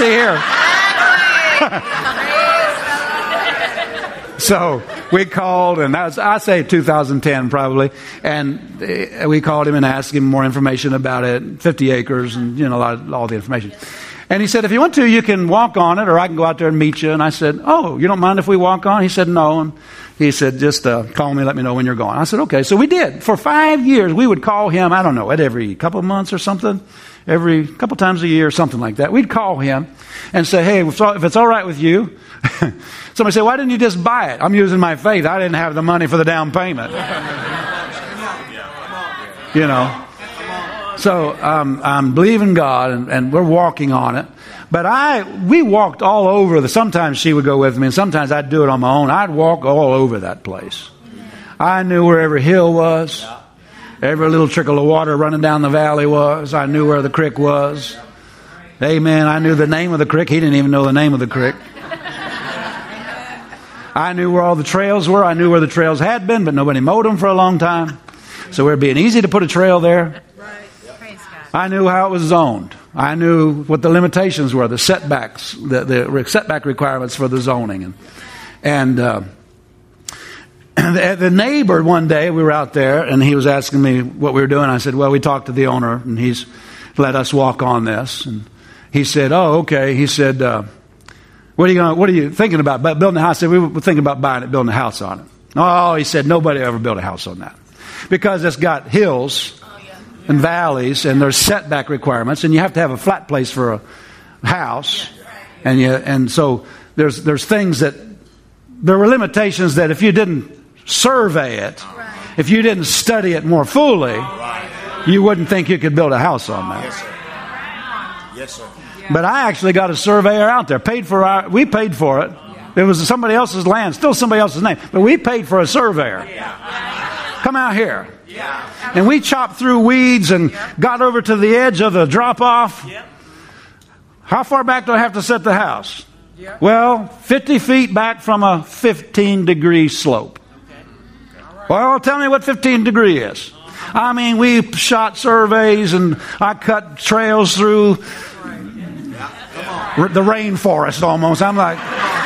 So we called, and I say 2010 probably, and we called him and asked him more information about it, 50 acres and, all the information. And he said, if you want to, you can walk on it, or I can go out there and meet you. And I said, oh, you don't mind if we walk on? He said, no. And he said, just call me, let me know when you're going. I said, okay. So we did. For 5 years, we would call him, I don't know, every couple of months or something, every couple times a year, something like that. We'd call him and say, hey, if it's all right with you. Somebody said, why didn't you just buy it? I'm using my faith. I didn't have the money for the down payment. So I'm believing God, and we're walking on it. But we walked all over. Sometimes she would go with me, and sometimes I'd do it on my own. I'd walk all over that place. I knew where every hill was, every little trickle of water running down the valley was. I knew where the creek was. Amen. I knew the name of the creek. He didn't even know the name of the creek. I knew where all the trails were. I knew where the trails had been, but nobody mowed them for a long time. So it would be easy to put a trail there. I knew how it was zoned. I knew what the limitations were, the setbacks, the setback requirements for the zoning. And the neighbor one day, we were out there, and he was asking me what we were doing. I said, well, we talked to the owner, and he's let us walk on this. And he said, oh, okay. He said, what are you thinking about building a house? I said, we were thinking about buying it, building a house on it. Oh, he said, nobody ever built a house on that. Because it's got hills and valleys, and there's setback requirements, and you have to have a flat place for a house, and so there's things that there were limitations that if you didn't survey it, if you didn't study it more fully, you wouldn't think you could build a house on that. Yes, sir. But I actually got a surveyor out there, we paid for it. It was somebody else's land, still somebody else's name, but we paid for a surveyor. Come out here. And we chopped through weeds and got over to the edge of the drop-off. How far back do I have to set the house? Well, 50 feet back from a 15-degree slope. Well, tell me what 15 degree is. I mean, we shot surveys, and I cut trails through the rainforest almost. I'm like,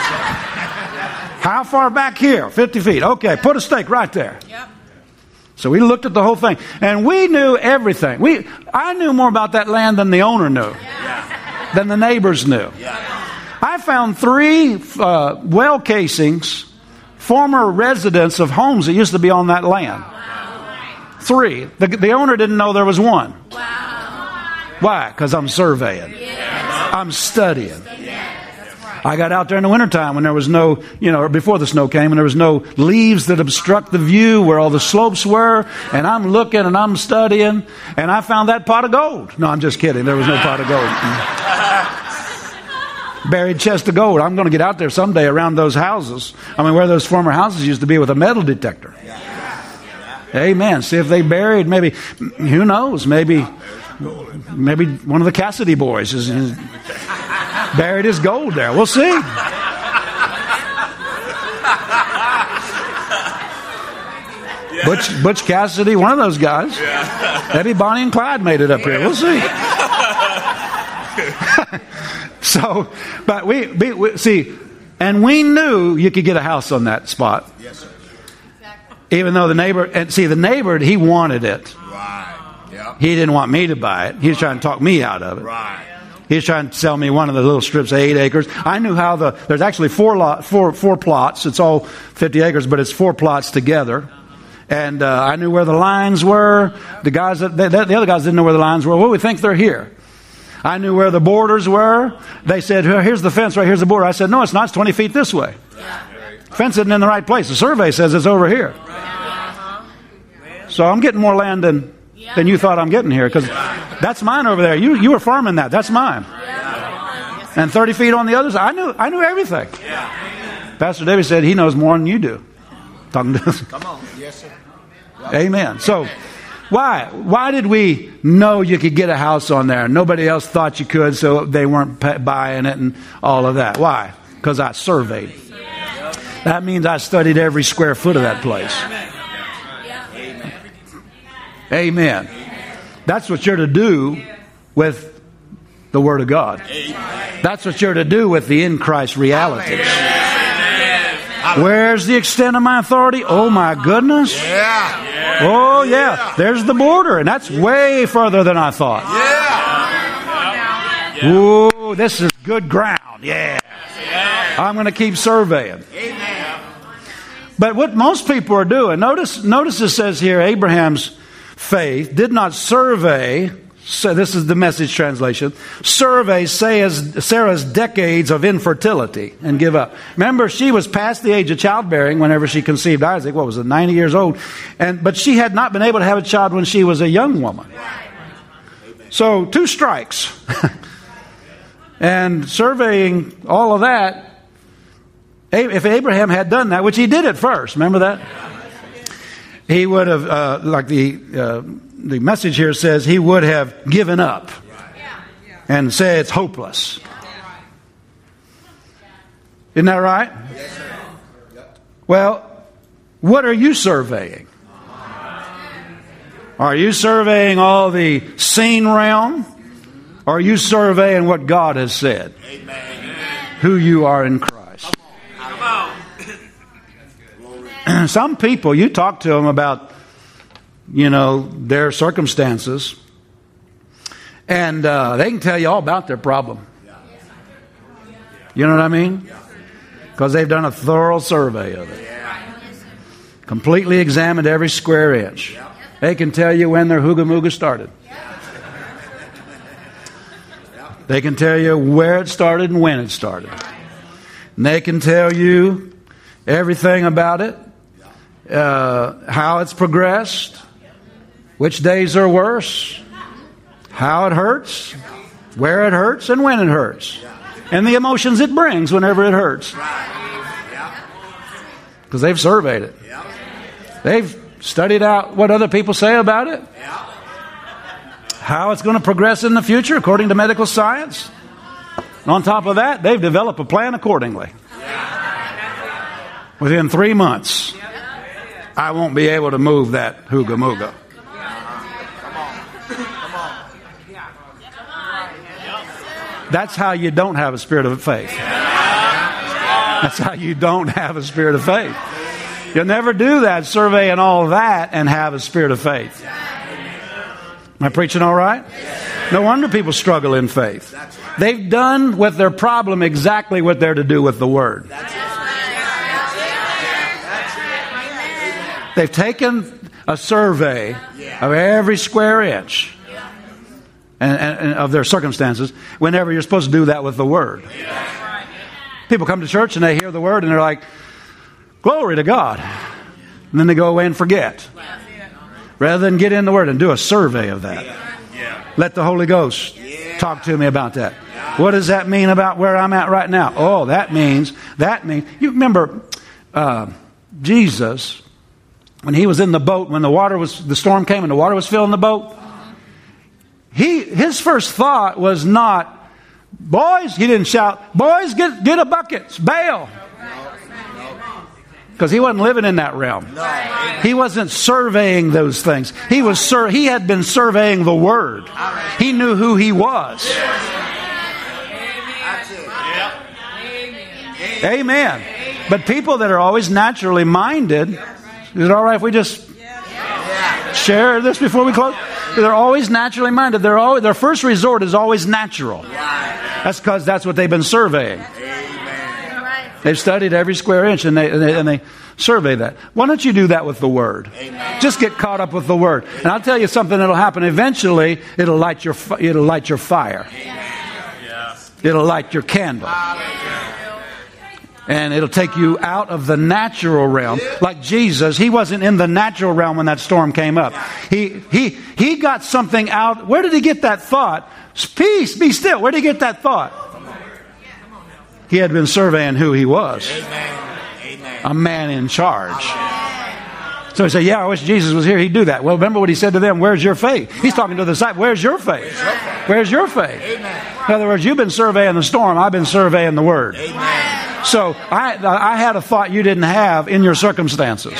how far back here? 50 feet. Okay, put a stake right there. So we looked at the whole thing, and we knew everything. I knew more about that land than the owner knew, than the neighbors knew. I found 3 well casings, former residents of homes that used to be on that land. 3. The owner didn't know there was 1. Why? Because I'm surveying. I'm studying. I got out there in the wintertime when there was no, before the snow came, and there was no leaves that obstruct the view where all the slopes were. And I'm looking and I'm studying, and I found that pot of gold. No, I'm just kidding. There was no pot of gold. Buried chest of gold. I'm going to get out there someday around those houses. Where those former houses used to be with a metal detector. Amen. See if they buried maybe, who knows, maybe one of the Cassidy boys is buried his gold there. We'll see. Butch Cassidy, one of those guys. Maybe Bonnie and Clyde made it up here. We'll see. So, but we see, and we knew you could get a house on that spot. Yes, sir. Even though the neighbor, he wanted it. Right. Yep. He didn't want me to buy it. He was trying to talk me out of it. Right. He was trying to sell me one of the little strips of 8 acres. I knew how there's actually four plots. It's all 50 acres, but it's 4 plots together. And I knew where the lines were. The other guys didn't know where the lines were. Well, we think they're here. I knew where the borders were. They said, here's the fence, right here's the border. I said, no, it's not. It's 20 feet this way. Fence isn't in the right place. The survey says it's over here. So I'm getting more land than you thought I'm getting here, because that's mine over there. You were farming that. That's mine. And 30 feet on the other side. I knew everything. Pastor David said he knows more than you do. Talking to us. Come on. Yes, sir. Amen. So why did we know you could get a house on there? Nobody else thought you could, so they weren't buying it and all of that. Why? Because I surveyed. That means I studied every square foot of that place. Amen. That's what you're to do with the Word of God. That's what you're to do with the in Christ realities. Where's the extent of my authority? Oh my goodness. Oh yeah. There's the border, and that's way further than I thought. Ooh, this is good ground. Yeah. I'm going to keep surveying. But what most people are doing, notice it says here, Abraham's faith did not survey, so this is the Message translation, survey Sarah's decades of infertility and give up. Remember, she was past the age of childbearing whenever she conceived Isaac. What was it, 90 years old? But she had not been able to have a child when she was a young woman. So 2 strikes. And surveying all of that, if Abraham had done that, which he did at first, remember that? He would have, like the Message here says, he would have given up and said it's hopeless. Isn't that right? Well, what are you surveying? Are you surveying all the seen realm? Or are you surveying what God has said? Who you are in Christ. Some people, you talk to them about, their circumstances, and they can tell you all about their problem. You know what I mean? Because they've done a thorough survey of it. Completely examined every square inch. They can tell you when their hooga-mooga started. They can tell you where it started and when it started. And they can tell you everything about it. How it's progressed, which days are worse, how it hurts, where it hurts, and when it hurts, and the emotions it brings whenever it hurts. Because they've surveyed it. They've studied out what other people say about it, how it's going to progress in the future according to medical science. And on top of that, they've developed a plan accordingly. Within 3 months, I won't be able to move that hooga-mooga. That's how you don't have a spirit of faith. That's how you don't have a spirit of faith. You'll never do that, surveying all that, and have a spirit of faith. Am I preaching all right? No wonder people struggle in faith. They've done with their problem exactly what they're to do with the Word. They've taken a survey of every square inch and of their circumstances whenever you're supposed to do that with the Word. People come to church and they hear the Word and they're like, glory to God. And then they go away and forget. Rather than get in the Word and do a survey of that. Let the Holy Ghost talk to me about that. What does that mean about where I'm at right now? Oh, that means, you remember Jesus, when he was in the boat, when the storm came and the water was filling the boat, his first thought was not, boys, he didn't shout, boys, get a bucket, bail. Because he wasn't living in that realm. He wasn't surveying those things. He had been surveying the Word. He knew who he was. Amen. But people that are always naturally minded, is it all right if we just share this before we close? They're always naturally minded. Their first resort is always natural. That's because that's what they've been surveying. They've studied every square inch and they survey that. Why don't you do that with the Word? Amen. Just get caught up with the Word. And I'll tell you something that'll happen. Eventually, it'll light your fire. It'll light your candle. And it'll take you out of the natural realm. Like Jesus, he wasn't in the natural realm when that storm came up. He got something out. Where did he get that thought? Peace, be still. Where did he get that thought? He had been surveying who he was. A man in charge. So he said, yeah, I wish Jesus was here. He'd do that. Well, remember what he said to them. Where's your faith? He's talking to the disciples. Where's your faith? Where's your faith? In other words, you've been surveying the storm. I've been surveying the Word. So I had a thought you didn't have in your circumstances.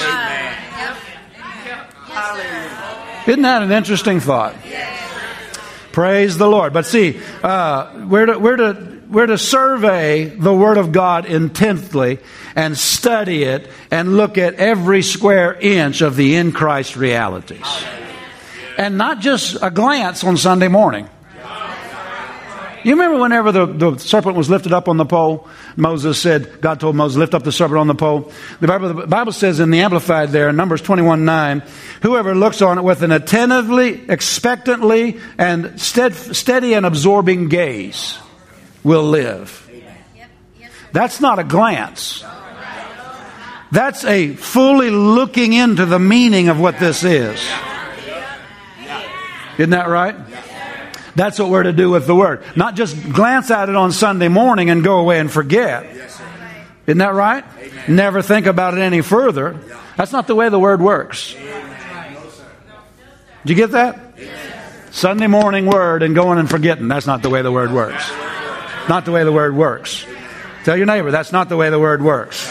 Isn't that an interesting thought? Praise the Lord. But see, we're to survey the Word of God intently and study it and look at every square inch of the in Christ realities. And not just a glance on Sunday morning. You remember whenever the serpent was lifted up on the pole, God told Moses, lift up the serpent on the pole. The Bible says in the Amplified there, in Numbers 21:9, whoever looks on it with an attentively, expectantly, and steady and absorbing gaze will live. That's not a glance. That's a fully looking into the meaning of what this is. Isn't that right? That's what we're to do with the Word. Not just glance at it on Sunday morning and go away and forget. Isn't that right? Never think about it any further. That's not the way the Word works. Did you get that? Sunday morning Word and going and forgetting. That's not the way the Word works. Not the way the Word works. Tell your neighbor, that's not the way the Word works.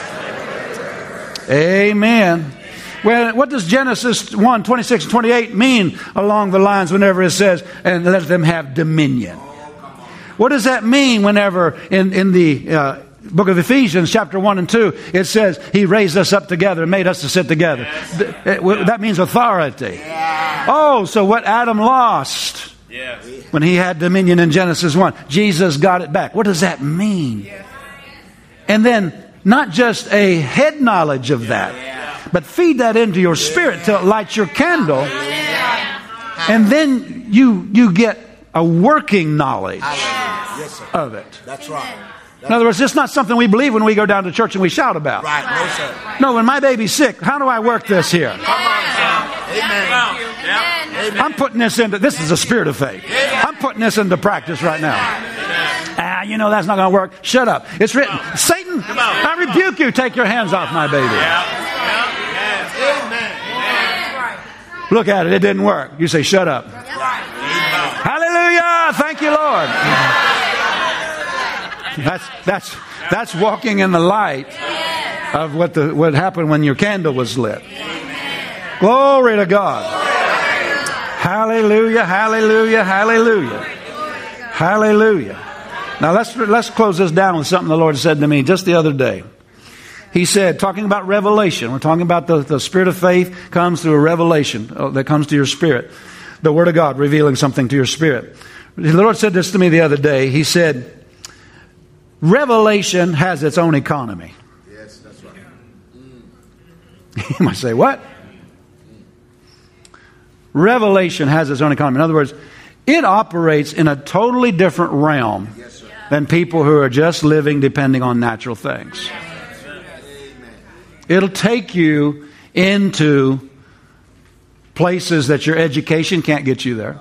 Amen. Well, what does Genesis 1:26 and 28 mean along the lines whenever it says, and let them have dominion? What does that mean whenever in the book of Ephesians, chapter 1 and 2, it says He raised us up together and made us to sit together? That means authority. Oh, so what Adam lost when he had dominion in Genesis 1, Jesus got it back. What does that mean? And then not just a head knowledge of that, but feed that into your spirit till it lights your candle. And then you get a working knowledge of it. That's right. In other words, it's not something we believe when we go down to church and we shout about. Right. No, sir. No, when my baby's sick, how do I work this here? Come on, sir. Amen. Amen. I'm putting this this is a spirit of faith. I'm putting this into practice right now. That's not going to work. Shut up. It's written. Satan, I rebuke you. Take your hands off my baby. Look at it. It didn't work. You say, shut up. Hallelujah. Thank you, Lord. That's walking in the light of what happened when your candle was lit. Glory to God. Hallelujah. Hallelujah. Hallelujah. Hallelujah. Now let's close this down with something the Lord said to me just the other day. He said, talking about revelation, we're talking about the spirit of faith comes through a revelation that comes to your spirit. The Word of God revealing something to your spirit. The Lord said this to me the other day. He said, revelation has its own economy. Yes, that's right. You might say, what? Revelation has its own economy. In other words, it operates in a totally different realm than people who are just living depending on natural things. It'll take you into places that your education can't get you there.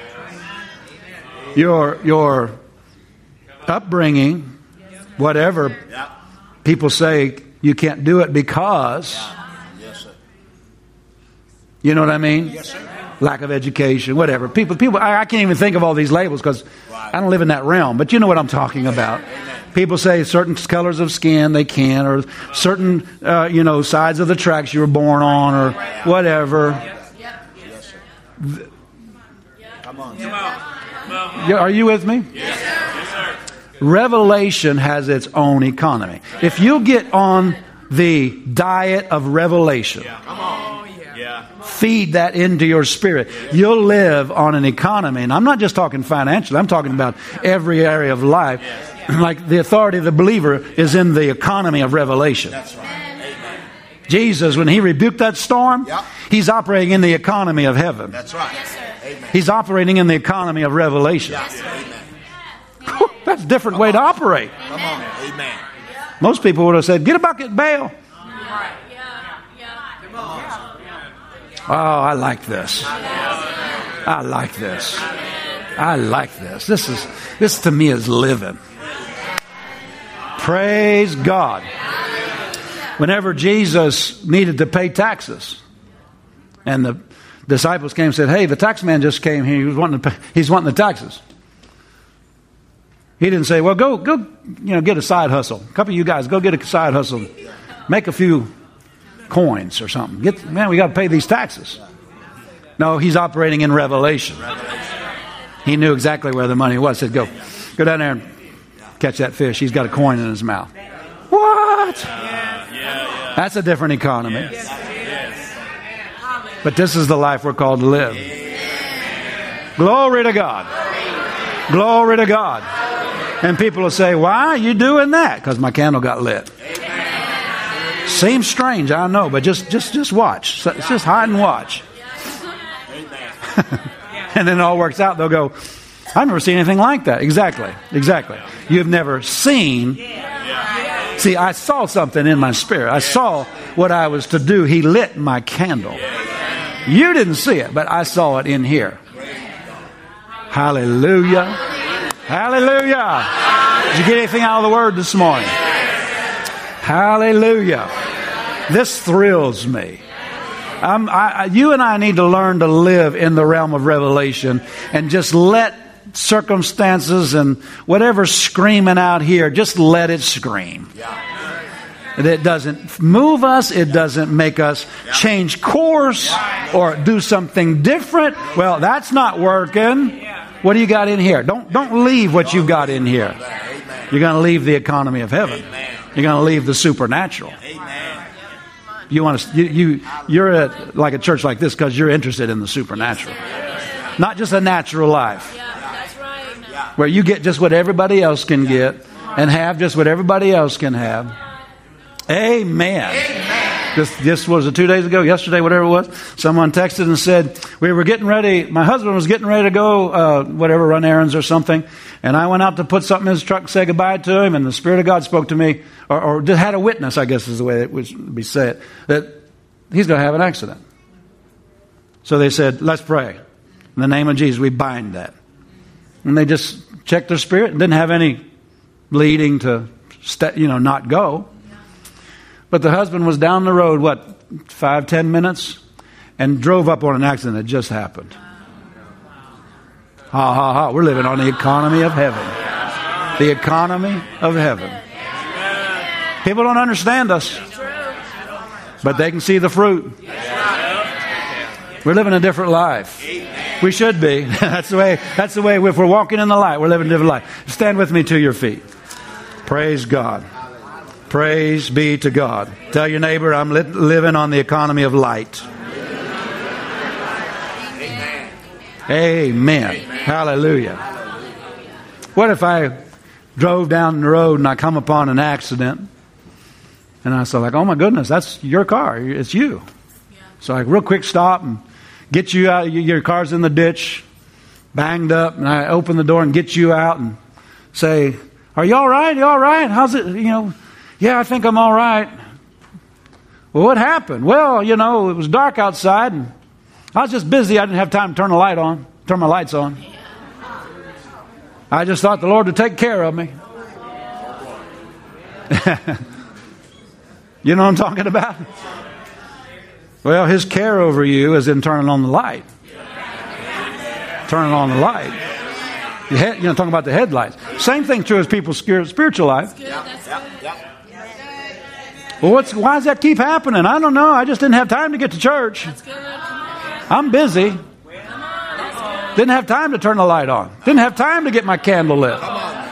Your upbringing, whatever, people say you can't do it because, you know what I mean? Lack of education, whatever. People. I can't even think of all these labels because I don't live in that realm. But you know what I'm talking about. People say certain colors of skin they can, or certain sides of the tracks you were born on, or whatever. Come on. Are you with me? Yes, sir. Revelation has its own economy. If you get on the diet of revelation, feed that into your spirit, you'll live on an economy. And I'm not just talking financially. I'm talking about every area of life. Like the authority of the believer is in the economy of revelation. That's right. Amen. Jesus, when he rebuked that storm, he's operating in the economy of heaven. That's right. Yes, sir. Amen. He's operating in the economy of revelation. Amen. That's a different way to operate. Come on. Amen. Most people would have said, get a bucket, bail. Oh, I like this. I like this. I like this. This to me is living. Praise God. Whenever Jesus needed to pay taxes, and the disciples came and said, hey, the tax man just came here. He's wanting the taxes. He didn't say, well, go, get a side hustle. A couple of you guys, go get a side hustle. Make a few coins or something. We got to pay these taxes. No, he's operating in revelation. He knew exactly where the money was. He said, go down there and catch that fish. He's got a coin in his mouth. What? That's a different economy. But this is the life we're called to live. Glory to God. Glory to God. And people will say, why are you doing that? Because my candle got lit. Seems strange, I know, but just watch. Just hide and watch. And then it all works out. They'll go, I've never seen anything like that. Exactly. You've never seen. See, I saw something in my spirit. I saw what I was to do. He lit my candle. You didn't see it, but I saw it in here. Hallelujah. Hallelujah. Did you get anything out of the word this morning? Hallelujah. This thrills me. You and I need to learn to live in the realm of revelation and just let circumstances and whatever's screaming out here, just let it scream. It doesn't move us. It doesn't make us change course or do something different. Well, that's not working. What do you got in here? Don't leave what you've got in here. You're going to leave the economy of heaven. You're going to leave the supernatural. You want to? You're at like a church like this because you're interested in the supernatural, not just a natural life where you get just what everybody else can get and have just what everybody else can have. Amen. This was it 2 days ago, yesterday, whatever it was. Someone texted and said, we were getting ready. My husband was getting ready to go, run errands or something. And I went out to put something in his truck, say goodbye to him. And the Spirit of God spoke to me, or had a witness, I guess is the way it would be said, that he's going to have an accident. So they said, let's pray. In the name of Jesus, we bind that. And they just checked their spirit and didn't have any bleeding to, not go. But the husband was down the road, 5-10 minutes, and drove up on an accident that just happened. Ha, ha, ha. We're living on the economy of heaven. The economy of heaven. People don't understand us, but they can see the fruit. We're living a different life. We should be. That's the way, if we're walking in the light, we're living a different life. Stand with me to your feet. Praise God. Praise be to God. Tell your neighbor, I'm living on the economy of light. Amen. Hallelujah. What if I drove down the road and I come upon an accident and I say like, oh my goodness, that's your car. It's you. So I real quick stop and get you out. Your car's in the ditch, banged up, and I open the door and get you out and say, are you all right? You all right? How's it? Yeah, I think I'm all right. Well, what happened? Well, it was dark outside and I was just busy. I didn't have time to turn my lights on. I just thought the Lord would take care of me. You know what I'm talking about? Well, His care over you is in turning on the light. Turning on the light. Talking about the headlights. Same thing true as people's spiritual life. Well, why does that keep happening? I don't know. I just didn't have time to get to church. I'm busy. Didn't have time to turn the light on. Didn't have time to get my candle lit.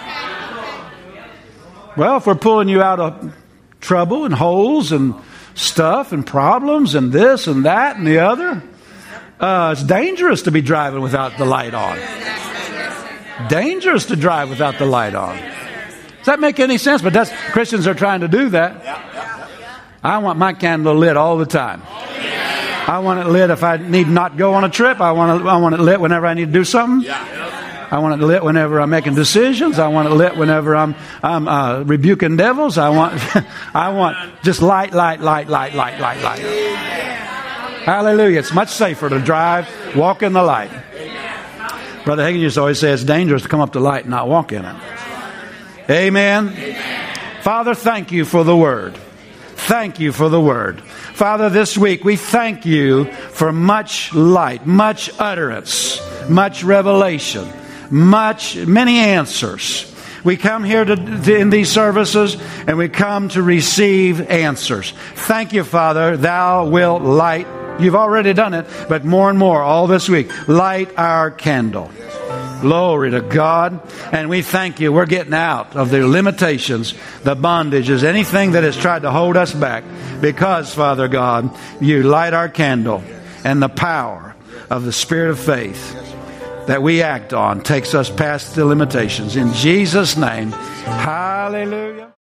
Well, if we're pulling you out of trouble and holes and stuff and problems and this and that and the other, it's dangerous to be driving without the light on. Dangerous to drive without the light on. Does that make any sense? But Christians are trying to do that. I want my candle lit all the time. I want it lit if I need not go on a trip. I want it lit whenever I need to do something. I want it lit whenever I'm making decisions. I want it lit whenever I'm rebuking devils. I want just light. Hallelujah. It's much safer to drive, walk in the light. Brother Hagin used to always say it's dangerous to come up to light and not walk in it. Amen. Father, thank you for the word. Thank you for the word. Father, this week we thank you for much light, much utterance, much revelation, many answers. We come here in these services and we come to receive answers. Thank you, Father. Thou wilt light. You've already done it, but more and more all this week. Light our candle. Glory to God. And we thank you. We're getting out of the limitations, the bondages, anything that has tried to hold us back. Because, Father God, you light our candle, and the power of the Spirit of faith that we act on takes us past the limitations. In Jesus' name, hallelujah.